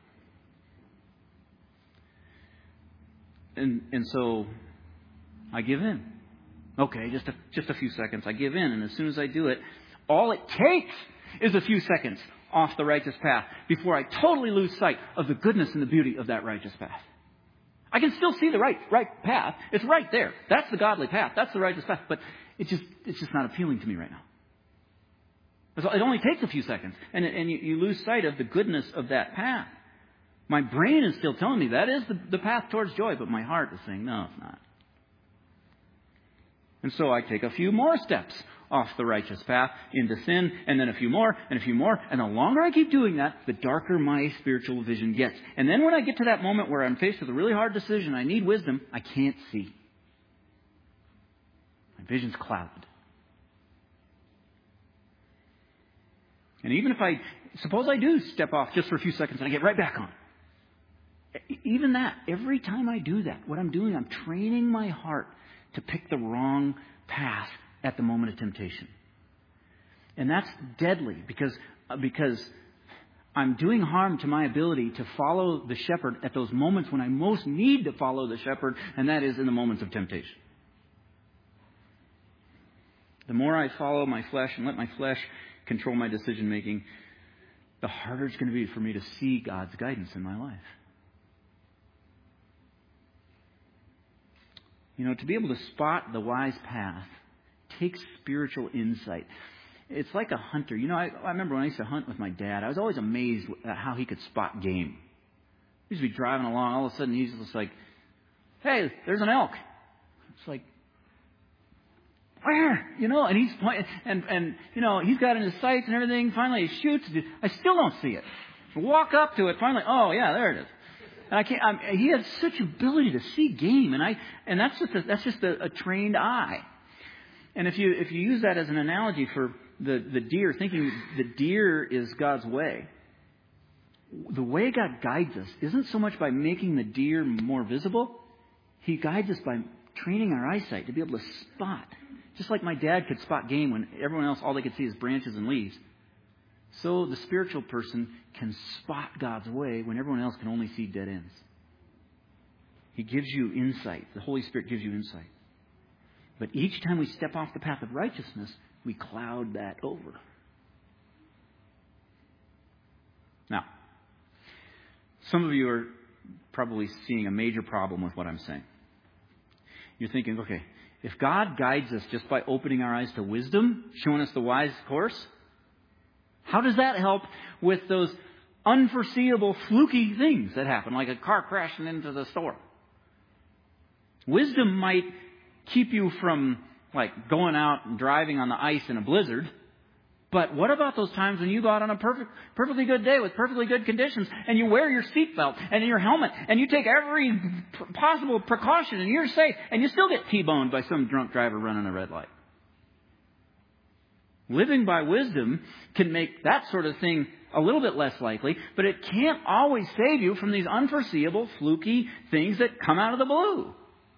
And, and so I give in. Okay, just a, just a few seconds. I give in. And as soon as I do it, all it takes is a few seconds off the righteous path before I totally lose sight of the goodness and the beauty of that righteous path. I can still see the right right path. It's right there. That's the godly path. That's the righteous path. But it just it's just not appealing to me right now. It only takes a few seconds. And, and you, you lose sight of the goodness of that path. My brain is still telling me that is the, the path towards joy. But my heart is saying, no, it's not. And so I take a few more steps off the righteous path into sin, and then a few more, and a few more. And the longer I keep doing that, the darker my spiritual vision gets. And then when I get to that moment where I'm faced with a really hard decision, I need wisdom, I can't see. My vision's clouded. And even if I, suppose I do step off just for a few seconds and I get right back on. Even that, every time I do that, what I'm doing, I'm training my heart to pick the wrong path at the moment of temptation. And that's deadly because, because I'm doing harm to my ability to follow the shepherd at those moments when I most need to follow the shepherd, and that is in the moments of temptation. The more I follow my flesh and let my flesh control my decision making, the harder it's going to be for me to see God's guidance in my life. You know, to be able to spot the wise path takes spiritual insight. It's like a hunter. You know, I, I remember when I used to hunt with my dad, I was always amazed at how he could spot game. He used to be driving along, all of a sudden he's just like, hey, there's an elk. It's like, where? You know, and he's pointing, and, and, you know, he's got in his sights and everything. Finally he shoots. I still don't see it. Walk up to it. Finally, oh yeah, there it is. And I can't. I'm, he has such ability to see game, and I and that's just a, that's just a, a trained eye. And if you if you use that as an analogy for the, the deer, thinking the deer is God's way, the way God guides us isn't so much by making the deer more visible. He guides us by training our eyesight to be able to spot. Just like my dad could spot game when everyone else, all they could see is branches and leaves. So the spiritual person can spot God's way when everyone else can only see dead ends. He gives you insight. The Holy Spirit gives you insight. But each time we step off the path of righteousness, we cloud that over. Now, some of you are probably seeing a major problem with what I'm saying. You're thinking, okay, if God guides us just by opening our eyes to wisdom, showing us the wise course, how does that help with those unforeseeable, fluky things that happen, like a car crashing into the store? Wisdom might keep you from, like, going out and driving on the ice in a blizzard, But what about those times when you go out on a perfect, perfectly good day with perfectly good conditions and you wear your seatbelt and your helmet and you take every possible precaution and you're safe and you still get T-boned by some drunk driver running a red light? Living by wisdom can make that sort of thing a little bit less likely, but it can't always save you from these unforeseeable, fluky things that come out of the blue.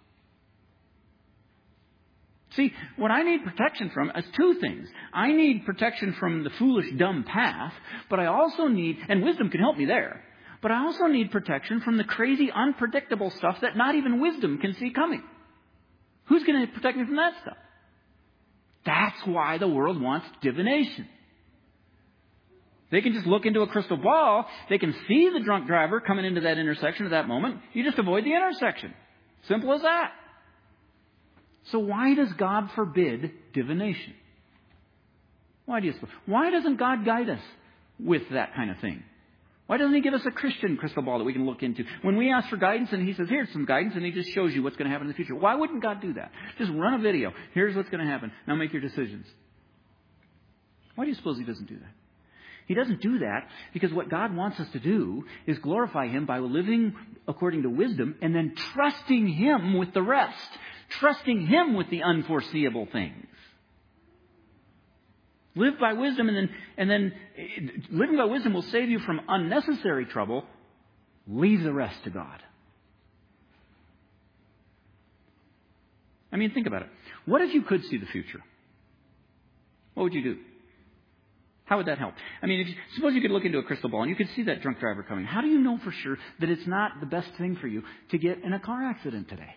See, what I need protection from is two things. I need protection from the foolish, dumb path, but I also need, and wisdom can help me there, but I also need protection from the crazy, unpredictable stuff that not even wisdom can see coming. Who's going to protect me from that stuff? That's why the world wants divination. They can just look into a crystal ball. They can see the drunk driver coming into that intersection at that moment. You just avoid the intersection. Simple as that. So why does God forbid divination? Why do you? Why doesn't God guide us with that kind of thing? Why doesn't He give us a Christian crystal ball that we can look into? When we ask for guidance and He says, here's some guidance, and He just shows you what's going to happen in the future. Why wouldn't God do that? Just run a video. Here's what's going to happen. Now make your decisions. Why do you suppose He doesn't do that? He doesn't do that because what God wants us to do is glorify Him by living according to wisdom and then trusting Him with the rest. Trusting Him with the unforeseeable things. Live by wisdom, and then, and then living by wisdom will save you from unnecessary trouble. Leave the rest to God. I mean, think about it. What if you could see the future? What would you do? How would that help? I mean, if you, suppose you could look into a crystal ball and you could see that drunk driver coming. How do you know for sure that it's not the best thing for you to get in a car accident today?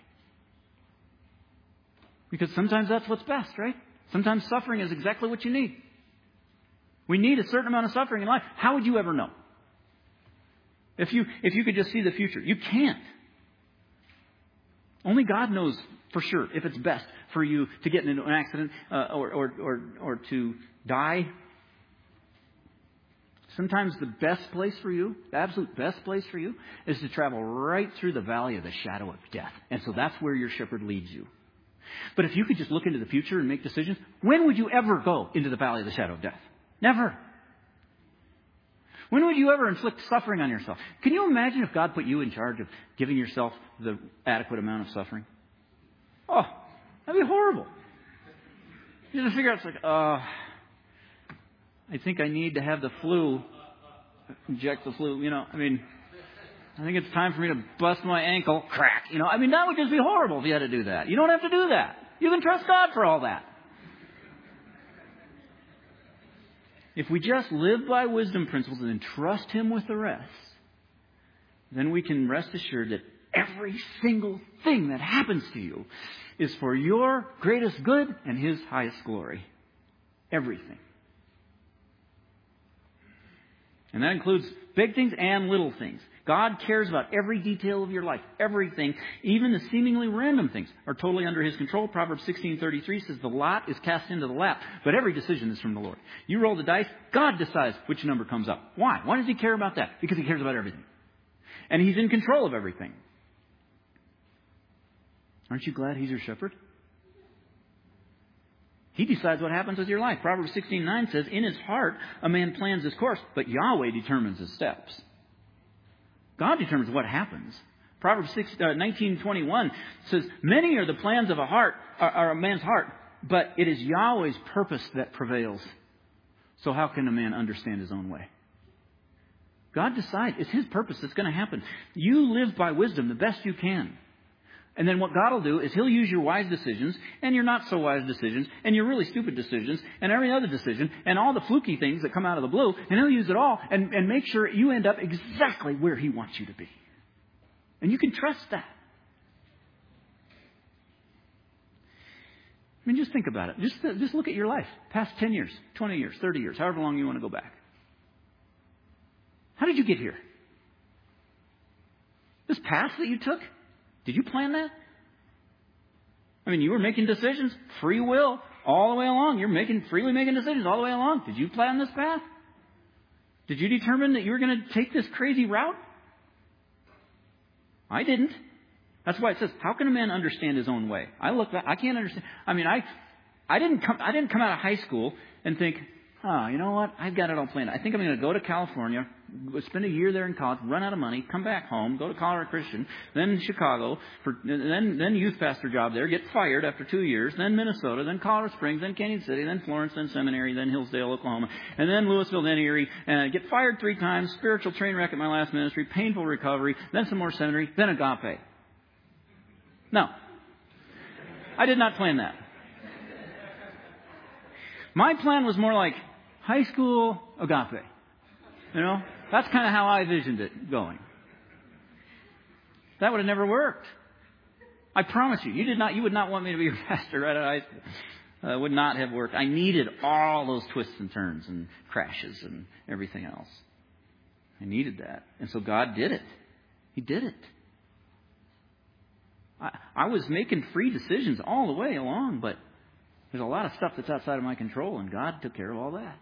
Because sometimes that's what's best, right? Sometimes suffering is exactly what you need. We need a certain amount of suffering in life. How would you ever know? If you if you could just see the future. You can't. Only God knows for sure if it's best for you to get into an accident uh, or, or, or, or to die. Sometimes the best place for you, the absolute best place for you, is to travel right through the valley of the shadow of death. And so that's where your shepherd leads you. But if you could just look into the future and make decisions, when would you ever go into the valley of the shadow of death? Never. When would you ever inflict suffering on yourself? Can you imagine if God put you in charge of giving yourself the adequate amount of suffering? Oh, that'd be horrible. You just figure out, it's like, uh, I think I need to have the flu, inject the flu, you know, I mean, I think it's time for me to bust my ankle. Crack. You know, I mean, that would just be horrible if you had to do that. You don't have to do that. You can trust God for all that. If we just live by wisdom principles and then trust Him with the rest, then we can rest assured that every single thing that happens to you is for your greatest good and His highest glory. Everything. And that includes big things and little things. God cares about every detail of your life. Everything, even the seemingly random things, are totally under His control. Proverbs sixteen thirty-three says the lot is cast into the lap, but every decision is from the Lord. You roll the dice, God decides which number comes up. Why? Why does He care about that? Because He cares about everything. And He's in control of everything. Aren't you glad He's your shepherd? He decides what happens with your life. Proverbs sixteen nine says, in his heart a man plans his course, but Yahweh determines his steps. God determines what happens. Proverbs nineteen twenty-one says, many are the plans of a heart, or a man's heart, but it is Yahweh's purpose that prevails. So how can a man understand his own way? God decides. It's His purpose that's going to happen. You live by wisdom the best you can. And then what God will do is He'll use your wise decisions and your not so wise decisions and your really stupid decisions and every other decision and all the fluky things that come out of the blue, and He'll use it all and, and make sure you end up exactly where He wants you to be. And you can trust that. I mean, just think about it. Just, just look at your life. Past ten years, twenty years, thirty years, however long you want to go back. How did you get here? This path that you took? Did you plan that? I mean, you were making decisions, free will, all the way along. You're making freely making decisions all the way along. Did you plan this path? Did you determine that you were going to take this crazy route? I didn't. That's why it says, how can a man understand his own way? I look back, I can't understand. I mean, I, I didn't come, I didn't come out of high school and think, oh, you know what? I've got it all planned. I think I'm going to go to California, spend a year there in college, run out of money, come back home, go to Colorado Christian, then Chicago, for, then then youth pastor job there, get fired after two years, then Minnesota, then Colorado Springs, then Canyon City, then Florence, then Seminary, then Hillsdale, Oklahoma, and then Louisville, then Erie, and get fired three times, spiritual train wreck at my last ministry, painful recovery, then some more seminary, then agape. No. I did not plan that. My plan was more like high school agape. You know, that's kind of how I envisioned it going. That would have never worked. I promise you, you did not. You would not want me to be your pastor right out of high school. Uh, would not have worked. I needed all those twists and turns and crashes and everything else. I needed that, and so God did it. He did it. I, I was making free decisions all the way along, but there's a lot of stuff that's outside of my control, and God took care of all that.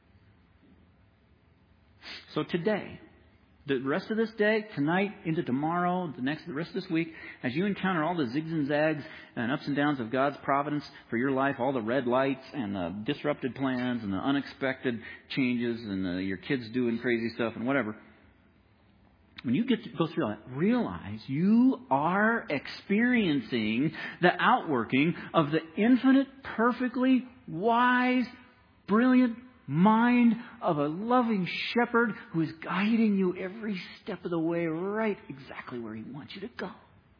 So today, the rest of this day, tonight, into tomorrow, the next, the rest of this week, as you encounter all the zigs and zags and ups and downs of God's providence for your life, all the red lights and the disrupted plans and the unexpected changes and the, your kids doing crazy stuff and whatever, when you get to go through all that, realize you are experiencing the outworking of the infinite, perfectly wise, brilliant mind of a loving shepherd who is guiding you every step of the way right exactly where he wants you to go.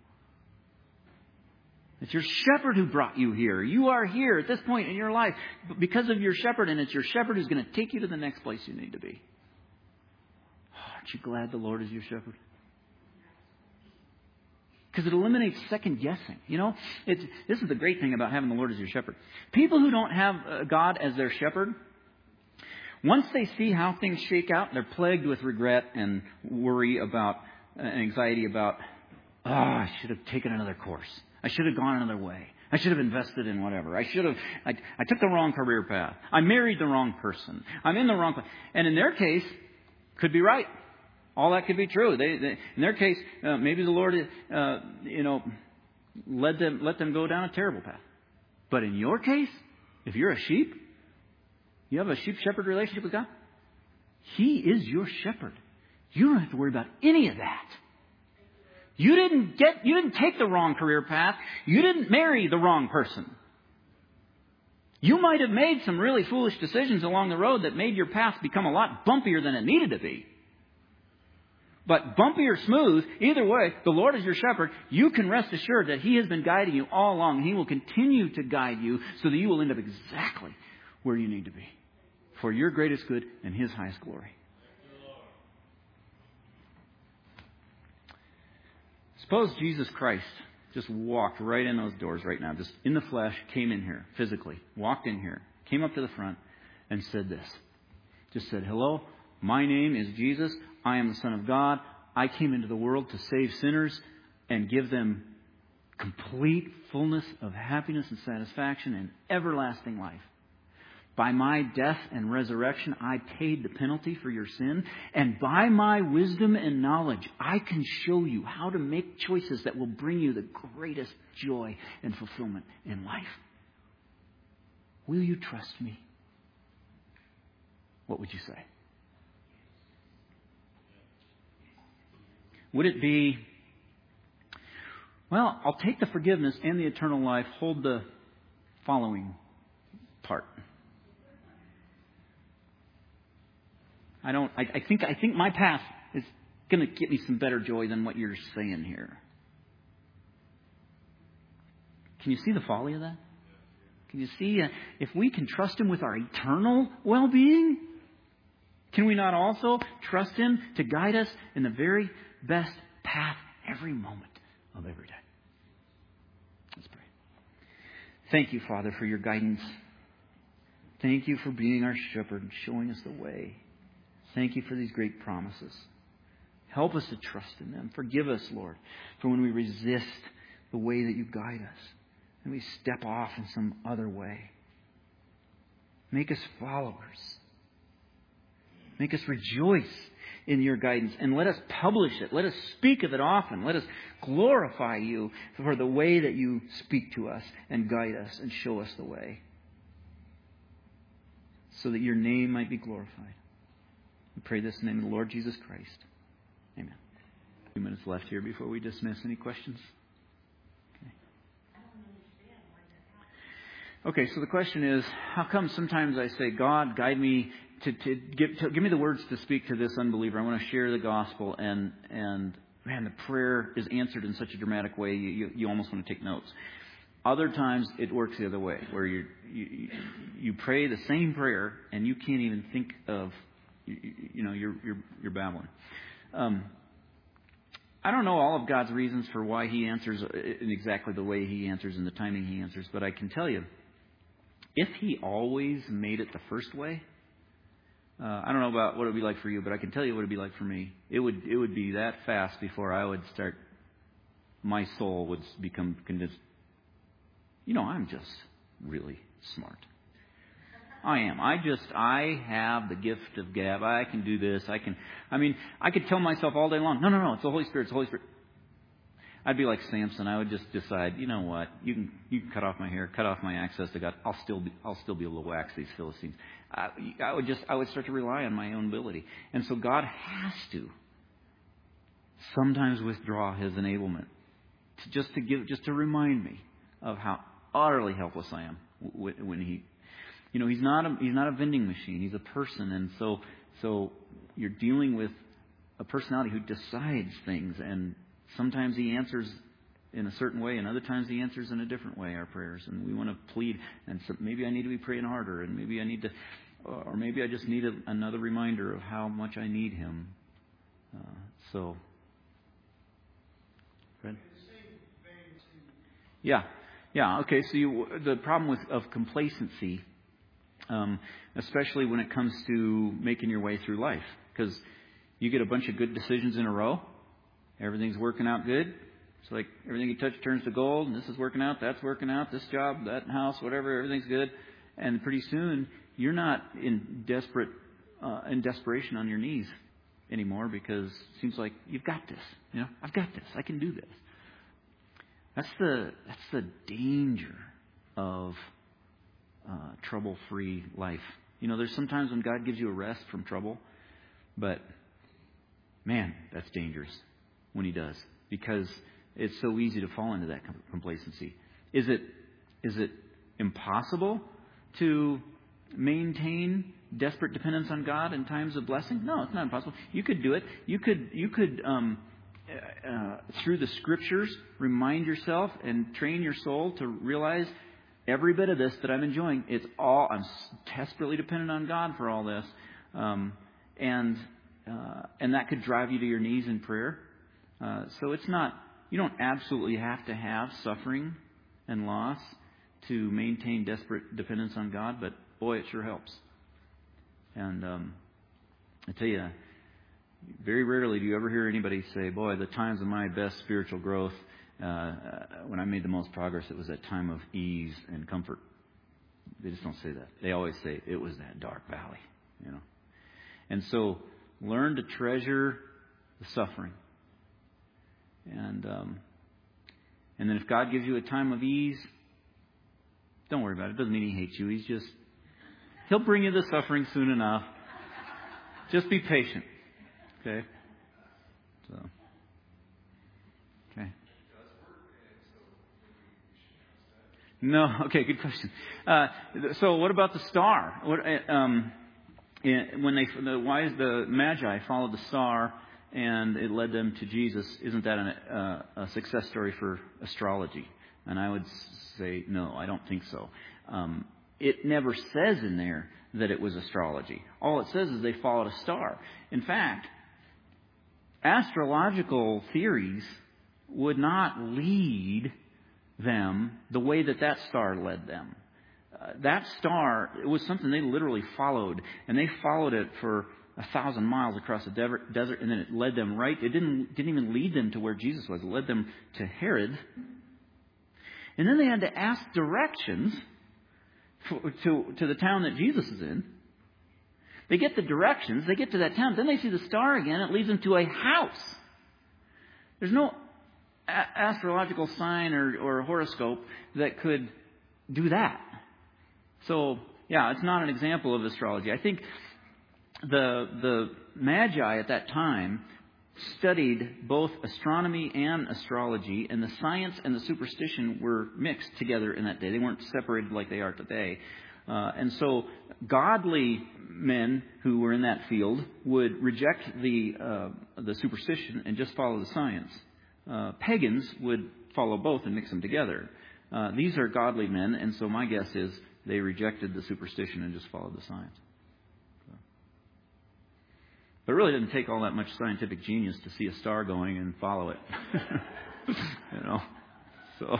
It's your shepherd who brought you here. You are here at this point in your life because of your shepherd, and it's your shepherd who's going to take you to the next place you need to be. Aren't you glad the Lord is your shepherd? Because it eliminates second guessing. You know, it's, this is the great thing about having the Lord as your shepherd. People who don't have God as their shepherd, once they see how things shake out, they're plagued with regret and worry about, uh, anxiety about, oh, I should have taken another course. I should have gone another way. I should have invested in whatever. I should have, I, I took the wrong career path. I married the wrong person. I'm in the wrong place. And in their case, could be right. All that could be true. They, they, in their case, uh, maybe the Lord, uh, you know, led them, let them go down a terrible path. But in your case, if you're a sheep, you have a sheep-shepherd relationship with God, He is your shepherd. You don't have to worry about any of that. You didn't get, you didn't take the wrong career path. You didn't marry the wrong person. You might have made some really foolish decisions along the road that made your path become a lot bumpier than it needed to be. But bumpy or smooth, either way, the Lord is your shepherd. You can rest assured that He has been guiding you all along, and He will continue to guide you so that you will end up exactly where you need to be for your greatest good and His highest glory. Suppose Jesus Christ just walked right in those doors right now, just in the flesh, came in here physically, walked in here, came up to the front and said this. Just said, hello, my name is Jesus. I am the Son of God. I came into the world to save sinners and give them complete fullness of happiness and satisfaction and everlasting life. By my death and resurrection, I paid the penalty for your sin. And by my wisdom and knowledge, I can show you how to make choices that will bring you the greatest joy and fulfillment in life. Will you trust me? What would you say? Would it be, well, I'll take the forgiveness and the eternal life, hold the following part. I don't, I, I think, I think my path is going to get me some better joy than what you're saying here. Can you see the folly of that? Can you see, uh, if we can trust Him with our eternal well-being, can we not also trust Him to guide us in the very best path every moment of every day? Let's pray. Thank you, Father, for your guidance. Thank you for being our shepherd and showing us the way. Thank you for these great promises. Help us to trust in them. Forgive us, Lord, for when we resist the way that you guide us and we step off in some other way. Make us followers. Make us rejoice in your guidance and let us publish it. Let us speak of it often. Let us glorify you for the way that you speak to us and guide us and show us the way. so that your name might be glorified. We pray this in the name of the Lord Jesus Christ. Amen. A few minutes left here before we dismiss. Any questions? Okay, so the question is, how come sometimes I say, God, guide me to, to, give, to give me the words to speak to this unbeliever. I want to share the gospel, and, and man, the prayer is answered in such a dramatic way, you, you, you almost want to take notes. Other times, it works the other way, where you you, you pray the same prayer, and you can't even think of, you, you know, you're, you're, you're babbling. Um, I don't know all of God's reasons for why He answers in exactly the way He answers and the timing He answers, but I can tell you, if He always made it the first way, uh, I don't know about what it would be like for you, but I can tell you what it would be like for me. It would it would be that fast before I would start, my soul would become convinced, you know, I'm just really smart. I am. I just, I have the gift of gab. I can do this. I can, I mean, I could tell myself all day long, no, no, no, it's the Holy Spirit, it's the Holy Spirit. I'd be like Samson. I would just decide, you know what, you can you can cut off my hair, cut off my access to God. I'll still be I'll still be able to wax these Philistines. I, I would just I would start to rely on my own ability, and so God has to sometimes withdraw His enablement, to, just to give, just to remind me of how utterly helpless I am when He, you know, He's not a He's not a vending machine. He's a person, and so so you're dealing with a personality who decides things, and sometimes He answers in a certain way, and other times He answers in a different way, our prayers. And we want to plead, and so maybe I need to be praying harder, and maybe I need to, or maybe I just need a, another reminder of how much I need Him. Uh, so, Fred? Yeah, yeah. Okay. So you, the problem with of complacency, um, especially when it comes to making your way through life, because you get a bunch of good decisions in a row. Everything's working out good. It's like everything you touch turns to gold, and this is working out, that's working out, this job, that house, whatever, everything's good. And pretty soon, you're not in desperate, uh, in desperation on your knees anymore, because it seems like you've got this. You know, I've got this. I can do this. That's the that's the danger of uh, trouble-free life. You know, there's sometimes when God gives you a rest from trouble, but man, that's dangerous when He does, because it's so easy to fall into that complacency. Is it is it impossible to maintain desperate dependence on God in times of blessing? No, it's not impossible. You could do it. You could you could um, uh, through the Scriptures remind yourself and train your soul to realize every bit of this that I'm enjoying. It's all I'm desperately dependent on God for all this, um, and uh, and that could drive you to your knees in prayer. Uh, so it's not, you don't absolutely have to have suffering and loss to maintain desperate dependence on God, but boy, it sure helps. And um, I tell you, very rarely do you ever hear anybody say, boy, the times of my best spiritual growth, uh, when I made the most progress, it was that time of ease and comfort. They just don't say that. They always say, it was that dark valley, you know. And so, learn to treasure the suffering. And um, and then if God gives you a time of ease, don't worry about it. It doesn't mean He hates you. He's just, He'll bring you the suffering soon enough. Just be patient. Okay? So, okay. No, okay, good question. Uh, so what about the star? What, um, when they, the wise, the Magi followed the star, and it led them to Jesus. Isn't that an, uh, a success story for astrology? And I would say, no, I don't think so. Um, it never says in there that it was astrology. All it says is they followed a star. In fact, astrological theories would not lead them the way that that star led them. Uh, that star, it was something they literally followed, and they followed it for a thousand miles across the desert, and then it led them right. It didn't didn't even lead them to where Jesus was. It led them to Herod. And then they had to ask directions for, to, to the town that Jesus is in. They get the directions. They get to that town. Then they see the star again. It leads them to a house. There's no a- astrological sign or, or horoscope that could do that. So Yeah, it's not an example of astrology. I think the the Magi at that time studied both astronomy and astrology, and the science and the superstition were mixed together in that day. They weren't separated like they are today. Uh, and so godly men who were in that field would reject the uh, the superstition and just follow the science. Uh, pagans would follow both and mix them together. Uh, these are godly men, and so my guess is they rejected the superstition and just followed the science. So. But it really didn't take all that much scientific genius to see a star going and follow it. You know, so.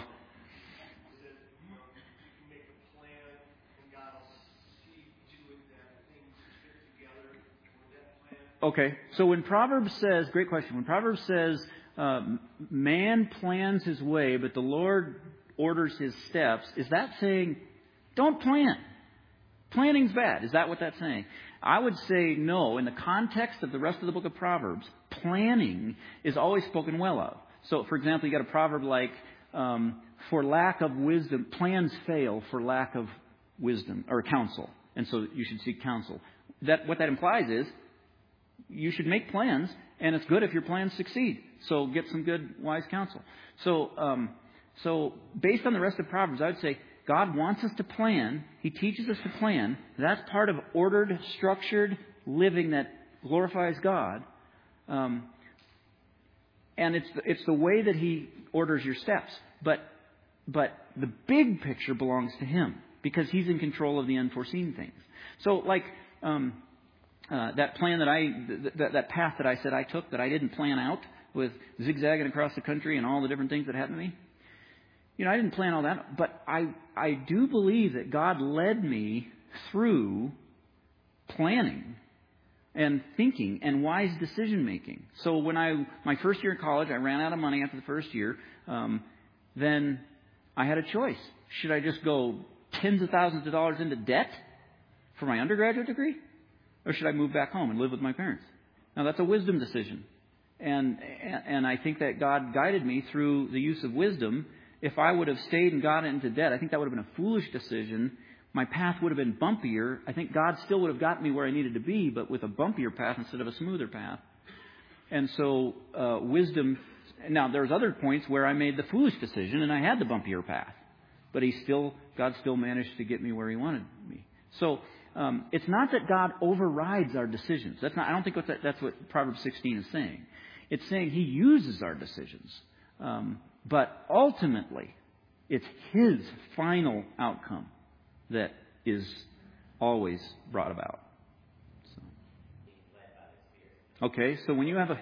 Okay, so when Proverbs says, great question, when Proverbs says, uh, man plans his way, but the Lord orders his steps, is that saying, don't plan? Planning's bad. Is that what that's saying? I would say no. In the context of the rest of the book of Proverbs, planning is always spoken well of. So, for example, you got a proverb like, um, for lack of wisdom, plans fail for lack of wisdom, or counsel. And so you should seek counsel. That, what that implies is, you should make plans, and it's good if your plans succeed. So get some good, wise counsel. So, um, so based on the rest of Proverbs, I would say God wants us to plan. He teaches us to plan. That's part of ordered, structured living that glorifies God. Um, and it's the, it's the way that He orders your steps. But but the big picture belongs to Him because He's in control of the unforeseen things. So like um, uh, that plan that I that, that path that I said I took that I didn't plan out with zigzagging across the country and all the different things that happened to me. You know, I didn't plan all that, but I, I do believe that God led me through planning and thinking and wise decision making. So when I, my first year in college, I ran out of money after the first year. Um, then I had a choice. Should I just go tens of thousands of dollars into debt for my undergraduate degree? Or should I move back home and live with my parents? Now that's a wisdom decision. And, and I think that God guided me through the use of wisdom. If I would have stayed and got into debt, I think that would have been a foolish decision. My path would have been bumpier. I think God still would have gotten me where I needed to be, but with a bumpier path instead of a smoother path. And so uh, wisdom... Now, there's other points where I made the foolish decision and I had the bumpier path. But he still, God still managed to get me where He wanted me. So um, it's not that God overrides our decisions. That's not. I don't think what that, that's what Proverbs sixteen is saying. It's saying He uses our decisions. Um, but ultimately, it's His final outcome that is always brought about. So. Okay, so when you have a...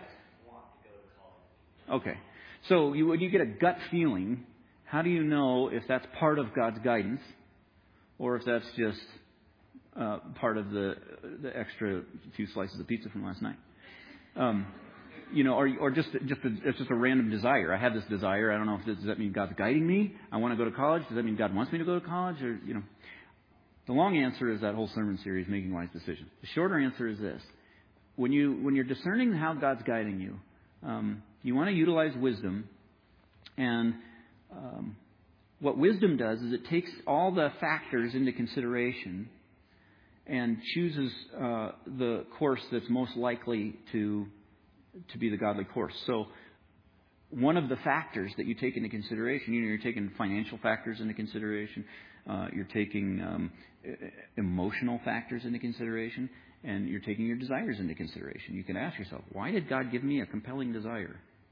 Okay, so you, when you get a gut feeling, how do you know if that's part of God's guidance or if that's just uh, part of the the extra few slices of pizza from last night? Um, you know, or or just just a, it's just a random desire. I have this desire. I don't know if this, does that mean God's guiding me? I want to go to college. Does that mean God wants me to go to college? Or you know, the long answer is that whole sermon series, Making Wise Decisions. The shorter answer is this: when you when you're discerning how God's guiding you. Um, You want to utilize wisdom, and um, what wisdom does is it takes all the factors into consideration and chooses uh, the course that's most likely to to be the godly course. So, one of the factors that you take into consideration, you know, you're taking financial factors into consideration, uh, you're taking um, emotional factors into consideration, and you're taking your desires into consideration. You can ask yourself, why did God give me a compelling desire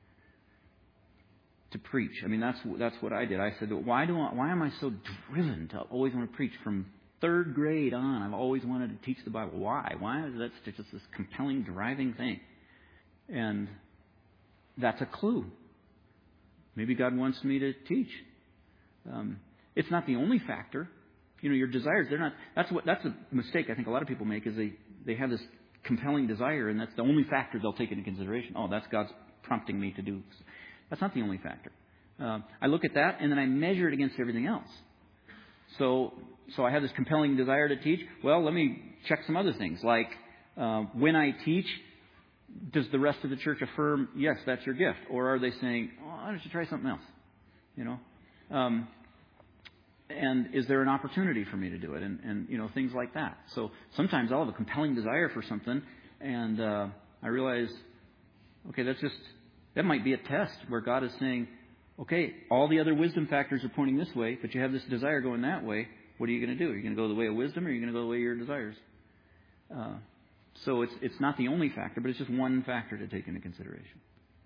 to preach? I mean, that's that's what I did. I said, why do I, why am I so driven to always want to preach? From third grade on, I've always wanted to teach the Bible. Why? Why is that just this compelling, driving thing? And that's a clue. Maybe God wants me to teach. Um, it's not the only factor. You know, your desires, they're not, that's what, that's a mistake I think a lot of people make, is they, they have this compelling desire and that's the only factor they'll take into consideration. Oh, that's God's prompting me to do. That's not the only factor. Um, I look at that and then I measure it against everything else. So, so I have this compelling desire to teach. Well, let me check some other things. Like, uh, when I teach, does the rest of the church affirm, yes, that's your gift? Or are they saying, oh, why don't you try something else? You know? Um, and is there an opportunity for me to do it? And, and you know, things like that. So sometimes I'll have a compelling desire for something, and uh, I realize, okay, that's just, that might be a test where God is saying, okay, all the other wisdom factors are pointing this way, but you have this desire going that way. What are you going to do? Are you going to go the way of wisdom, or are you going to go the way of your desires? Uh, so it's it's not the only factor, but it's just one factor to take into consideration.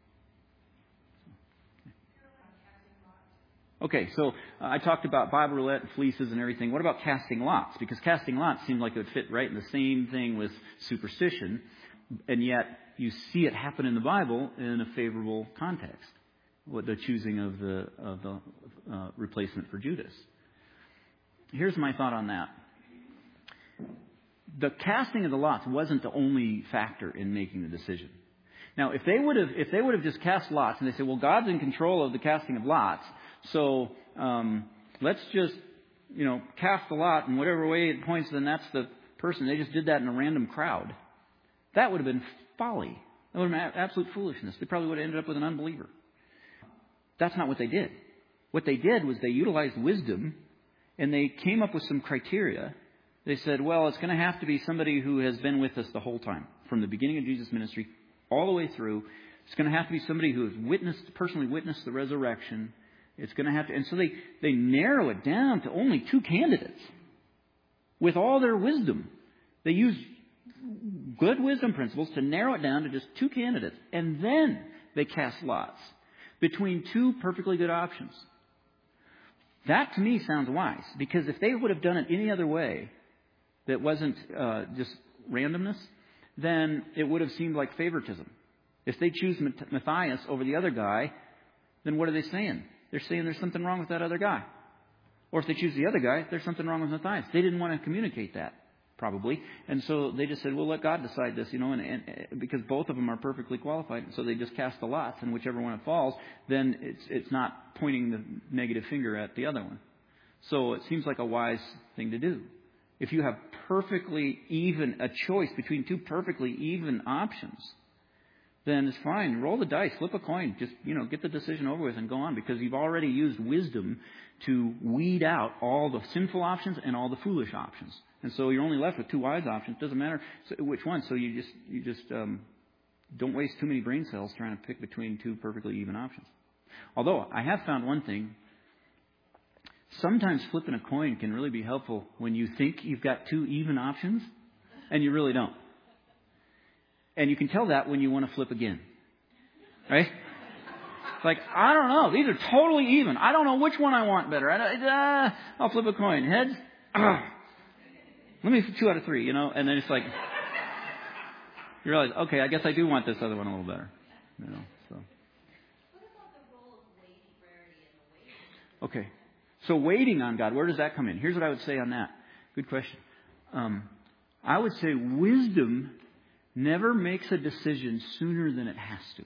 Okay, so uh, I talked about Bible roulette and fleeces and everything. What about casting lots? Because casting lots seemed like it would fit right in the same thing with superstition, and yet you see it happen in the Bible in a favorable context. What the choosing of the of the uh, replacement for Judas. Here's my thought on that. The casting of the lots wasn't the only factor in making the decision. Now, if they would have if they would have just cast lots and they said, well, God's in control of the casting of lots, so um, let's just you know cast the lot in whatever way it points, then that's the person. They just did that in a random crowd. That would have been folly. That would have been absolute foolishness. They probably would have ended up with an unbeliever. That's not what they did. What they did was they utilized wisdom, and they came up with some criteria. They said, well, it's going to have to be somebody who has been with us the whole time, from the beginning of Jesus' ministry all the way through. It's going to have to be somebody who has witnessed, personally witnessed the resurrection. It's going to have to, and so they, they narrow it down to only two candidates. With all their wisdom, they use good wisdom principles to narrow it down to just two candidates, and then they cast lots between two perfectly good options. That, to me, sounds wise. Because if they would have done it any other way that wasn't uh, just randomness, then it would have seemed like favoritism. If they choose Matthias over the other guy, then what are they saying? They're saying there's something wrong with that other guy. Or if they choose the other guy, there's something wrong with Matthias. They didn't want to communicate that, probably. And so they just said, well, let God decide this, you know, and, and because both of them are perfectly qualified. So they just cast the lots, and whichever one it falls, then it's it's not pointing the negative finger at the other one. So it seems like a wise thing to do. If you have perfectly even, a choice between two perfectly even options, then it's fine. Roll the dice, flip a coin, just, you know, get the decision over with and go on, because you've already used wisdom to weed out all the sinful options and all the foolish options. And so you're only left with two wise options. Doesn't matter which one. So you just you just um, don't waste too many brain cells trying to pick between two perfectly even options. Although I have found one thing. Sometimes flipping a coin can really be helpful when you think you've got two even options and you really don't. And you can tell that when you want to flip again. Right? Like, I don't know. These are totally even. I don't know which one I want better. I, uh, I'll flip a coin. Heads? Uh, let me two out of three, you know? And then it's like, you realize, okay, I guess I do want this other one a little better. You know, so.
What about the role of waiting, rarity, and the waiting?
Okay. So waiting on God, where does that come in? Here's what I would say on that. Good question. Um, I would say wisdom never makes a decision sooner than it has to.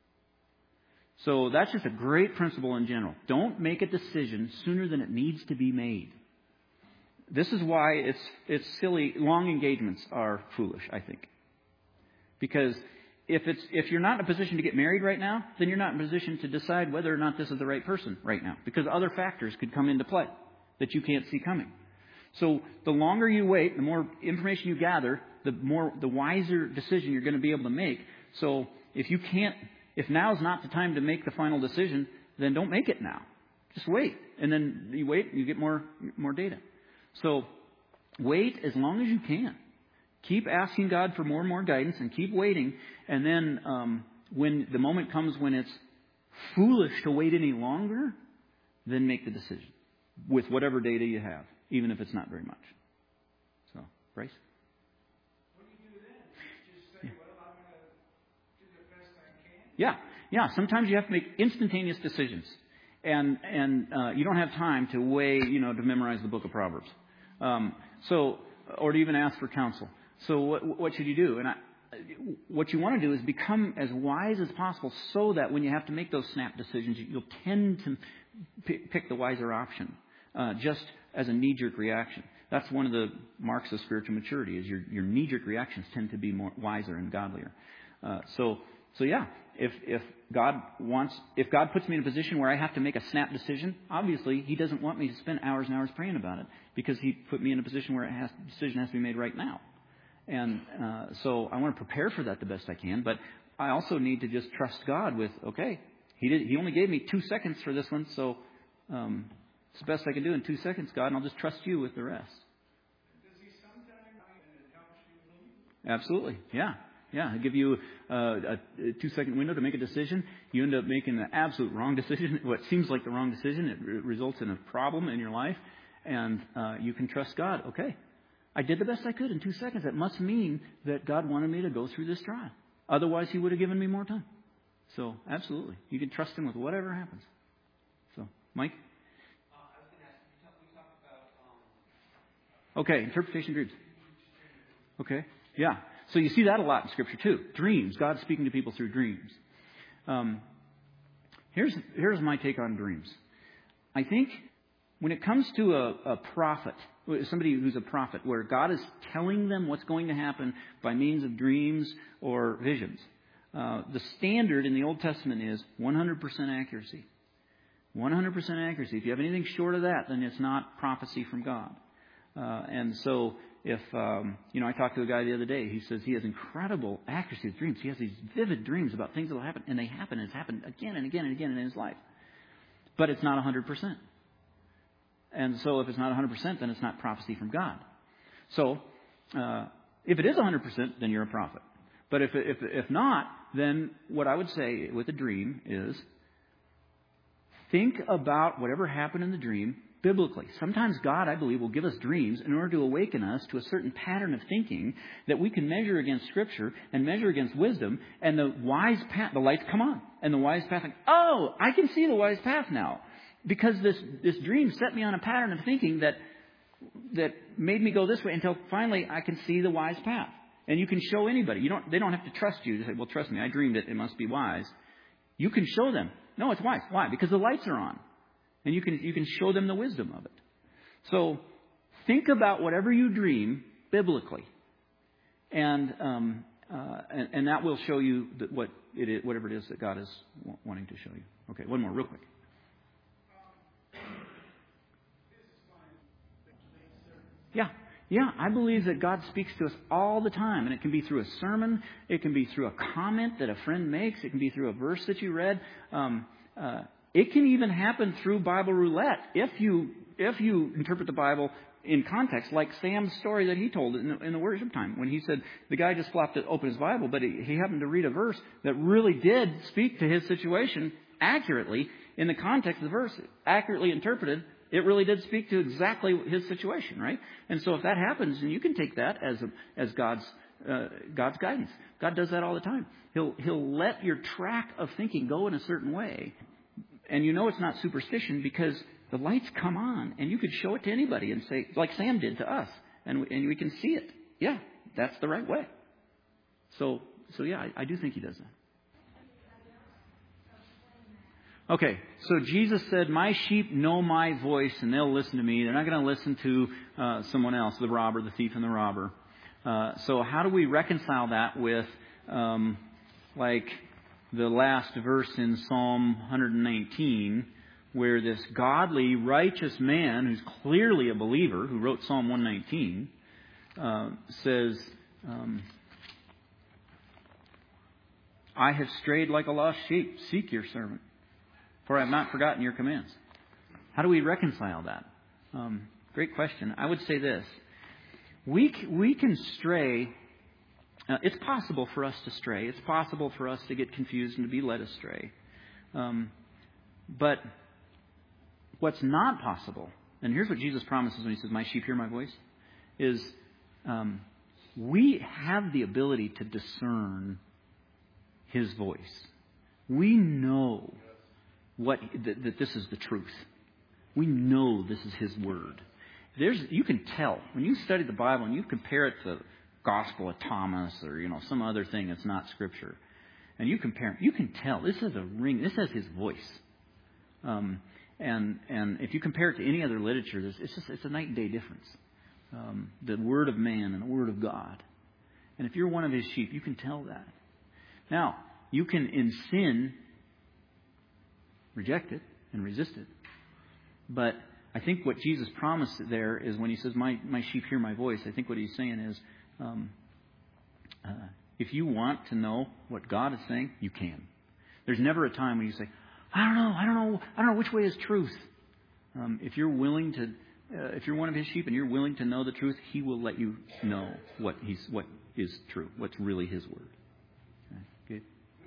So that's just a great principle in general. Don't make a decision sooner than it needs to be made. This is why it's it's silly. Long engagements are foolish, I think. Because if it's if you're not in a position to get married right now, then you're not in a position to decide whether or not this is the right person right now. Because other factors could come into play that you can't see coming. So the longer you wait, the more information you gather, the more the wiser decision you're going to be able to make. So if you can't, if now's not the time to make the final decision, then don't make it now. Just wait, and then you wait, and you get more more data. So wait as long as you can. Keep asking God for more and more guidance, and keep waiting. And then um, when the moment comes when it's foolish to wait any longer, then make the decision with whatever data you have, even if it's not very much. So, Bryce?
What do you do then? Just say, well, I'm going to do the best I can?
Yeah, yeah. Sometimes you have to make instantaneous decisions, and and uh, you don't have time to weigh, you know, to memorize the book of Proverbs. Um, so, or to even ask for counsel. So, what, what should you do? And I, what you want to do is become as wise as possible, so that when you have to make those snap decisions, you'll tend to pick, pick the wiser option, uh, just as a knee-jerk reaction. That's one of the marks of spiritual maturity, is your, your knee-jerk reactions tend to be more wiser and godlier. Uh, so, so yeah, if if God wants, if God puts me in a position where I have to make a snap decision, obviously He doesn't want me to spend hours and hours praying about it, because He put me in a position where it has, the decision has to be made right now. And uh, so I want to prepare for that the best I can. But I also need to just trust God with, okay, He did. He only gave me two seconds for this one, so um, it's the best I can do in two seconds, God, and I'll just trust You with the rest.
Does He sometimes help you?
Absolutely, yeah. Yeah, I give you uh, a, a two-second window to make a decision. You end up making the absolute wrong decision. What seems like the wrong decision, it re- results in a problem in your life. And uh, you can trust God. Okay, I did the best I could in two seconds. That must mean that God wanted me to go through this trial. Otherwise, He would have given me more time. So, absolutely. You can trust Him with whatever happens. So, Mike?
Uh, I was going to ask, we talked we talk about... Um...
Okay, interpretation dreams. Okay, yeah. So you see that a lot in Scripture too. Dreams. God speaking to people through dreams. Um, here's here's my take on dreams. I think when it comes to a, a prophet, somebody who's a prophet, where God is telling them what's going to happen by means of dreams or visions, uh, the standard in the Old Testament is one hundred percent accuracy. one hundred percent accuracy. If you have anything short of that, then it's not prophecy from God. Uh, and so... If, um, you know, I talked to a guy the other day. He says he has incredible accuracy of dreams. He has these vivid dreams about things that will happen. And they happen. And it's happened again and again and again in his life. But it's not one hundred percent. And so if it's not one hundred percent, then it's not prophecy from God. So uh, if it is one hundred percent, then you're a prophet. But if, if, if not, then what I would say with a dream is think about whatever happened in the dream biblically. Sometimes God, I believe, will give us dreams in order to awaken us to a certain pattern of thinking that we can measure against Scripture and measure against wisdom, and the wise path, the lights come on, and the wise path, like, oh, I can see the wise path now, because this this dream set me on a pattern of thinking that that made me go this way until finally I can see the wise path. And you can show anybody. You don't. They don't have to trust you to say, well, trust me, I dreamed it. It must be wise. You can show them. No, it's wise. Why? Because the lights are on. And you can you can show them the wisdom of it. So think about whatever you dream biblically, and um, uh, and, and that will show you that what it is, whatever it is that God is w- wanting to show you. Okay, one more, real quick. Yeah, yeah. I believe that God speaks to us all the time, and it can be through a sermon, it can be through a comment that a friend makes, it can be through a verse that you read. Um, uh, It can even happen through Bible roulette if you if you interpret the Bible in context, like Sam's story that he told in the, in the worship time, when he said the guy just flopped it open his Bible, but he, he happened to read a verse that really did speak to his situation accurately in the context of the verse, accurately interpreted. It really did speak to exactly his situation, right? And so if that happens, then you can take that as a, as God's uh, God's guidance. God does that all the time. He'll he'll let your track of thinking go in a certain way. And you know it's not superstition because the lights come on and you could show it to anybody and say, like Sam did to us, and we, and we can see it. Yeah, that's the right way. So, so yeah, I, I do think He does that. Okay, so Jesus said, my sheep know my voice and they'll listen to me. They're not going to listen to uh, someone else, the robber, the thief, and the robber. Uh, so how do we reconcile that with, um, like, the last verse in Psalm one nineteen, where this godly, righteous man, who's clearly a believer, who wrote Psalm one nineteen, uh, says, um, I have strayed like a lost sheep. Seek your servant, for I have not forgotten your commands. How do we reconcile that? Um, great question. I would say this. We, we can stray. Uh, it's possible for us to stray. It's possible for us to get confused and to be led astray. Um, but what's not possible, and here's what Jesus promises when He says, my sheep hear my voice, is um, we have the ability to discern His voice. We know what that, that this is the truth. We know this is His word. There's, you can tell when you study the Bible and you compare it to Gospel of Thomas or, you know, some other thing that's not Scripture, and you compare, you can tell this is a ring. This has His voice. Um, and and if you compare it to any other literature, it's just it's a night and day difference. Um, the Word of man and the Word of God. And if you're one of His sheep, you can tell that. Now, you can, in sin, reject it and resist it. But I think what Jesus promised there is when he says, my, my sheep hear my voice, I think what he's saying is, um, uh, if you want to know what God is saying, you can. There's never a time when you say, I don't know, I don't know, I don't know which way is truth. Um, if you're willing to, uh, if you're one of his sheep and you're willing to know the truth, he will let you know what he's, what is true, what's really his word. Okay, good.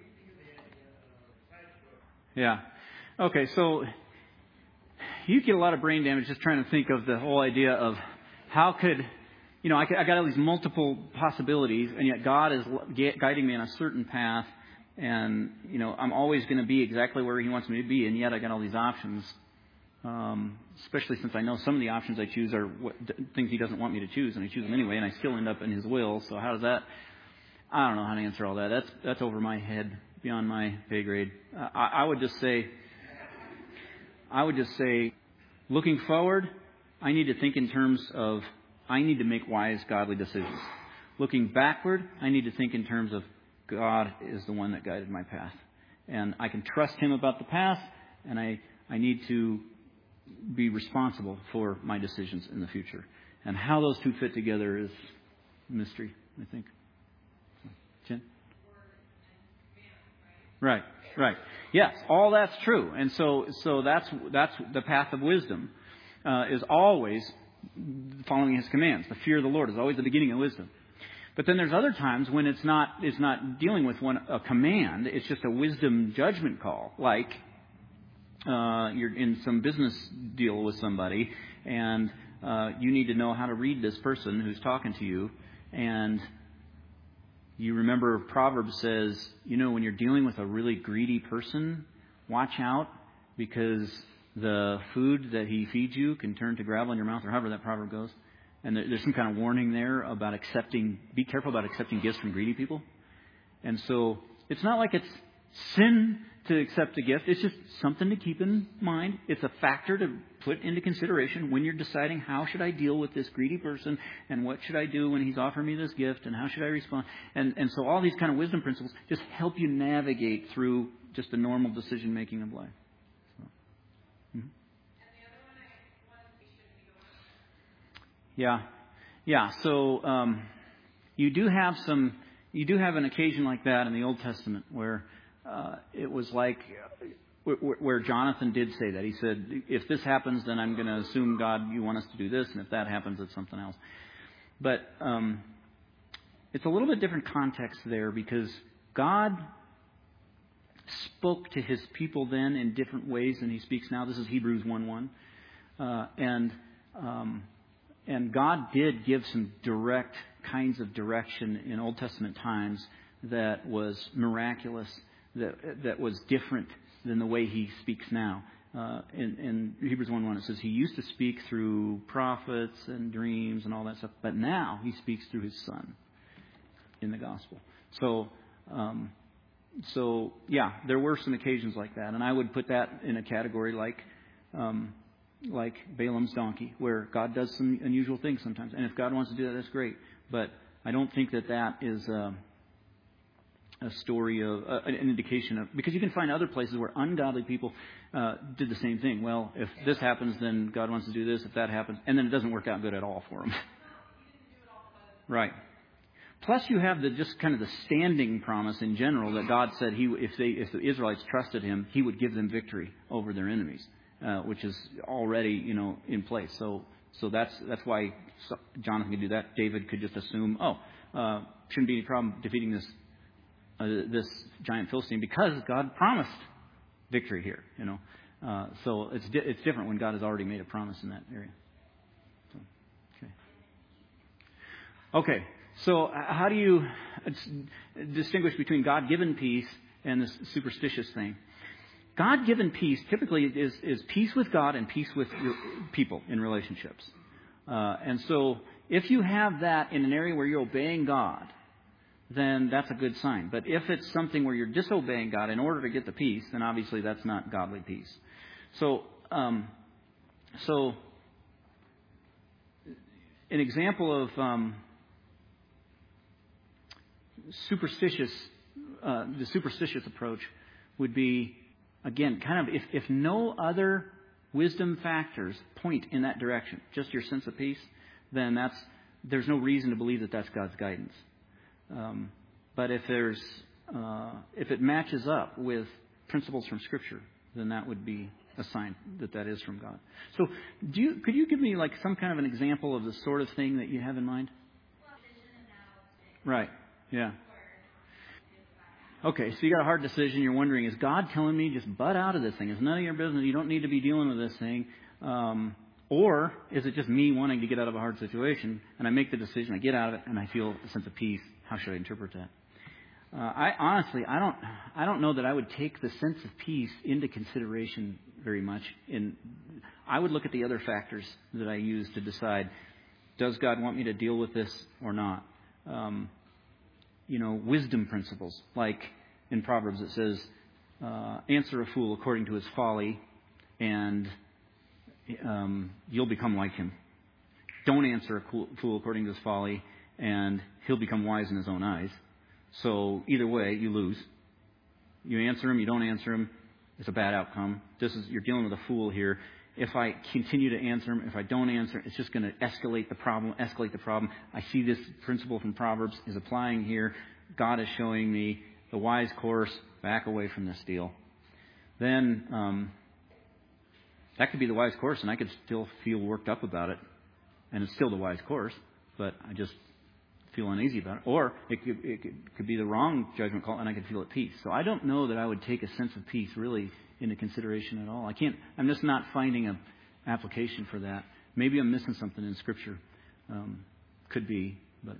Yeah. Okay, so you get a lot of brain damage just trying to think of the whole idea of how could, you know, I, I got all these multiple possibilities, and yet God is guiding me on a certain path, and, you know, I'm always going to be exactly where he wants me to be, and yet I got all these options, um, especially since I know some of the options I choose are what, things he doesn't want me to choose, and I choose them anyway, and I still end up in his will, so how does that, I don't know how to answer all that. That's, that's over my head, beyond my pay grade. Uh, I, I would just say, I would just say, looking forward, I need to think in terms of, I need to make wise, godly decisions. Looking backward, I need to think in terms of God is the one that guided my path. And I can trust him about the past, and I, I need to be responsible for my decisions in the future. And how those two fit together is a mystery, I think. Jen? Right, right. Yes, all that's true. And so so that's that's the path of wisdom, uh, is always following his commands. The fear of the Lord is always the beginning of wisdom. But then there's other times when it's not it's not dealing with one a command, it's just a wisdom judgment call. Like uh, you're in some business deal with somebody, and uh, you need to know how to read this person who's talking to you, and you remember Proverbs says, you know, when you're dealing with a really greedy person, watch out, because the food that he feeds you can turn to gravel in your mouth, or however that proverb goes. And there's some kind of warning there about accepting, be careful about accepting gifts from greedy people. And so it's not like it's sin to accept a gift. It's just something to keep in mind. It's a factor to put into consideration when you're deciding how should I deal with this greedy person, and what should I do when he's offering me this gift, and how should I respond. And and so all these kind of wisdom principles just help you navigate through just the normal decision making of life. So, mm-hmm. Yeah, yeah. So um, you do have some. You do have an occasion like that in the Old Testament where uh, it was like uh, where, where Jonathan did say that. He said, "If this happens, then I'm going to assume God, you want us to do this, and if that happens, it's something else." But um, it's a little bit different context there, because God spoke to his people then in different ways than he speaks now. This is Hebrews one one, uh, and. Um, And God did give some direct kinds of direction in Old Testament times that was miraculous, that that was different than the way he speaks now. Uh, in, in Hebrews one one, it says he used to speak through prophets and dreams and all that stuff, but now he speaks through his Son in the gospel. So, um, so yeah, there were some occasions like that, and I would put that in a category like. Um, like Balaam's donkey, where God does some unusual things sometimes. And if God wants to do that, that's great. But I don't think that that is a, a story of, uh, an indication of, because you can find other places where ungodly people uh, did the same thing. Well, if this happens, then God wants to do this. If that happens, and then it doesn't work out good at all for them. Right. Plus, you have the just kind of the standing promise in general that God said he, if they, if the Israelites trusted him, he would give them victory over their enemies. Uh, which is already, you know, in place. So, so that's that's why Jonathan could do that. David could just assume, oh, uh, shouldn't be any problem defeating this uh, this giant Philistine, because God promised victory here. You know, uh, so it's di- it's different when God has already made a promise in that area. So, okay. Okay. So, how do you distinguish between God-given peace and this superstitious thing? God-given peace typically is, is peace with God and peace with your people in relationships. Uh, and so if you have that in an area where you're obeying God, then that's a good sign. But if it's something where you're disobeying God in order to get the peace, then obviously that's not godly peace. So, um, so an example of um, superstitious uh, the superstitious approach would be, again, kind of if, if no other wisdom factors point in that direction, just your sense of peace, then that's there's no reason to believe that that's God's guidance. Um, but if there's uh, if it matches up with principles from Scripture, then that would be a sign that that is from God. So, do you could you give me like some kind of an example of the sort of thing that you have in mind? Right. Yeah. Okay, so you got a hard decision. You're wondering, is God telling me just butt out of this thing? It's none of your business. You don't need to be dealing with this thing. Um, or is it just me wanting to get out of a hard situation, and I make the decision, I get out of it, and I feel a sense of peace? How should I interpret that? Uh, I honestly, I don't, I don't know that I would take the sense of peace into consideration very much. In, I would look at the other factors that I use to decide, does God want me to deal with this or not? Um, you know, wisdom principles, like in Proverbs it says, uh, answer a fool according to his folly, and um, you'll become like him. Don't answer a fool according to his folly, and he'll become wise in his own eyes. So either way, you lose. You answer him, you don't answer him, it's a bad outcome. This is you're dealing with a fool here. If I continue to answer him, if I don't answer, it's just going to escalate the problem, escalate the problem. I see this principle from Proverbs is applying here. God is showing me the wise course, back away from this deal. Then um, that could be the wise course, and I could still feel worked up about it. And it's still the wise course, but I just feel uneasy about it. Or it could, it could, could be the wrong judgment call, and I could feel at peace. So I don't know that I would take a sense of peace really into consideration at all. I can't. I'm just not finding an application for that. Maybe I'm missing something in Scripture. Um, could be, but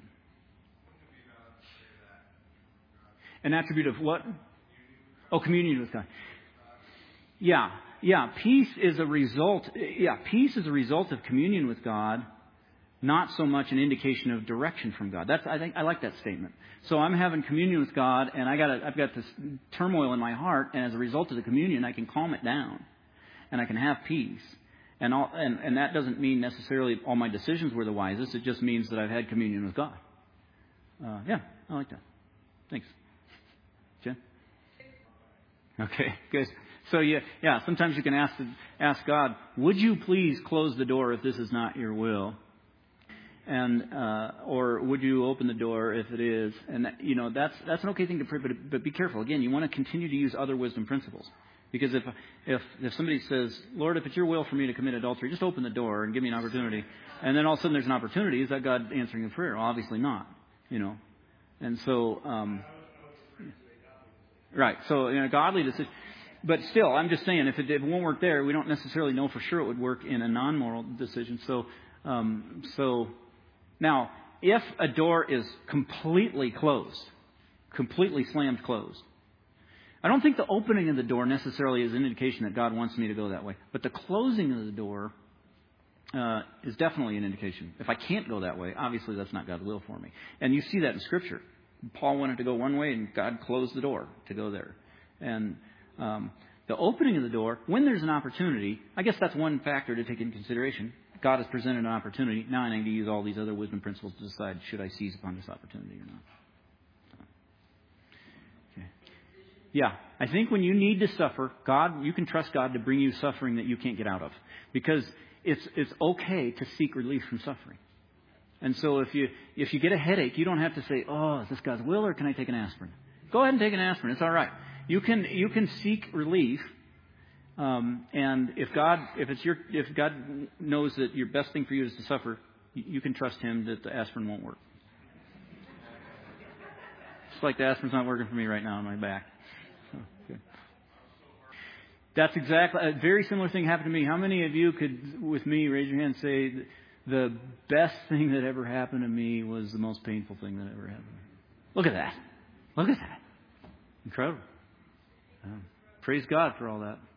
an attribute of what? Oh, communion with God. Yeah, yeah. Peace is a result. Yeah, peace is a result of communion with God. Not so much an indication of direction from God. That's I think I like that statement. So I'm having communion with God, and I got a, I've got this turmoil in my heart, and as a result of the communion, I can calm it down, and I can have peace. And all, and, and that doesn't mean necessarily all my decisions were the wisest. It just means that I've had communion with God. Uh, yeah, I like that. Thanks, Jen. Okay, good. So yeah, yeah. Sometimes you can ask ask God, would you please close the door if this is not your will? And uh, or would you open the door if it is? And that, you know that's that's an okay thing to pray, but but be careful. Again, you want to continue to use other wisdom principles, because if if if somebody says, Lord, if it's your will for me to commit adultery, just open the door and give me an opportunity, and then all of a sudden there's an opportunity, is that God answering a prayer? Well, obviously not. You know, and so um, right. So in a godly decision. But still, I'm just saying, if it, if it won't work there, we don't necessarily know for sure it would work in a non-moral decision. So um, so. Now, if a door is completely closed, completely slammed closed, I don't think the opening of the door necessarily is an indication that God wants me to go that way. But the closing of the door uh, is definitely an indication. If I can't go that way, obviously that's not God's will for me. And you see that in Scripture. Paul wanted to go one way, and God closed the door to go there. And um, the opening of the door, when there's an opportunity, I guess that's one factor to take into consideration. God has presented an opportunity. Now I need to use all these other wisdom principles to decide, should I seize upon this opportunity or not? Okay. Yeah, I think when you need to suffer, God, you can trust God to bring you suffering that you can't get out of, because it's it's okay to seek relief from suffering. And so if you if you get a headache, you don't have to say, "Oh, is this God's will, or can I take an aspirin?" Go ahead and take an aspirin. It's all right. You can you can seek relief. Um, and if God, if it's your, if God knows that your best thing for you is to suffer, you can trust Him that the aspirin won't work. It's like the aspirin's not working for me right now on my back. So, good. That's exactly a very similar thing happened to me. How many of you could, with me, raise your hand and say the best thing that ever happened to me was the most painful thing that ever happened? Look at that! Look at that! Incredible. Um, praise God for all that.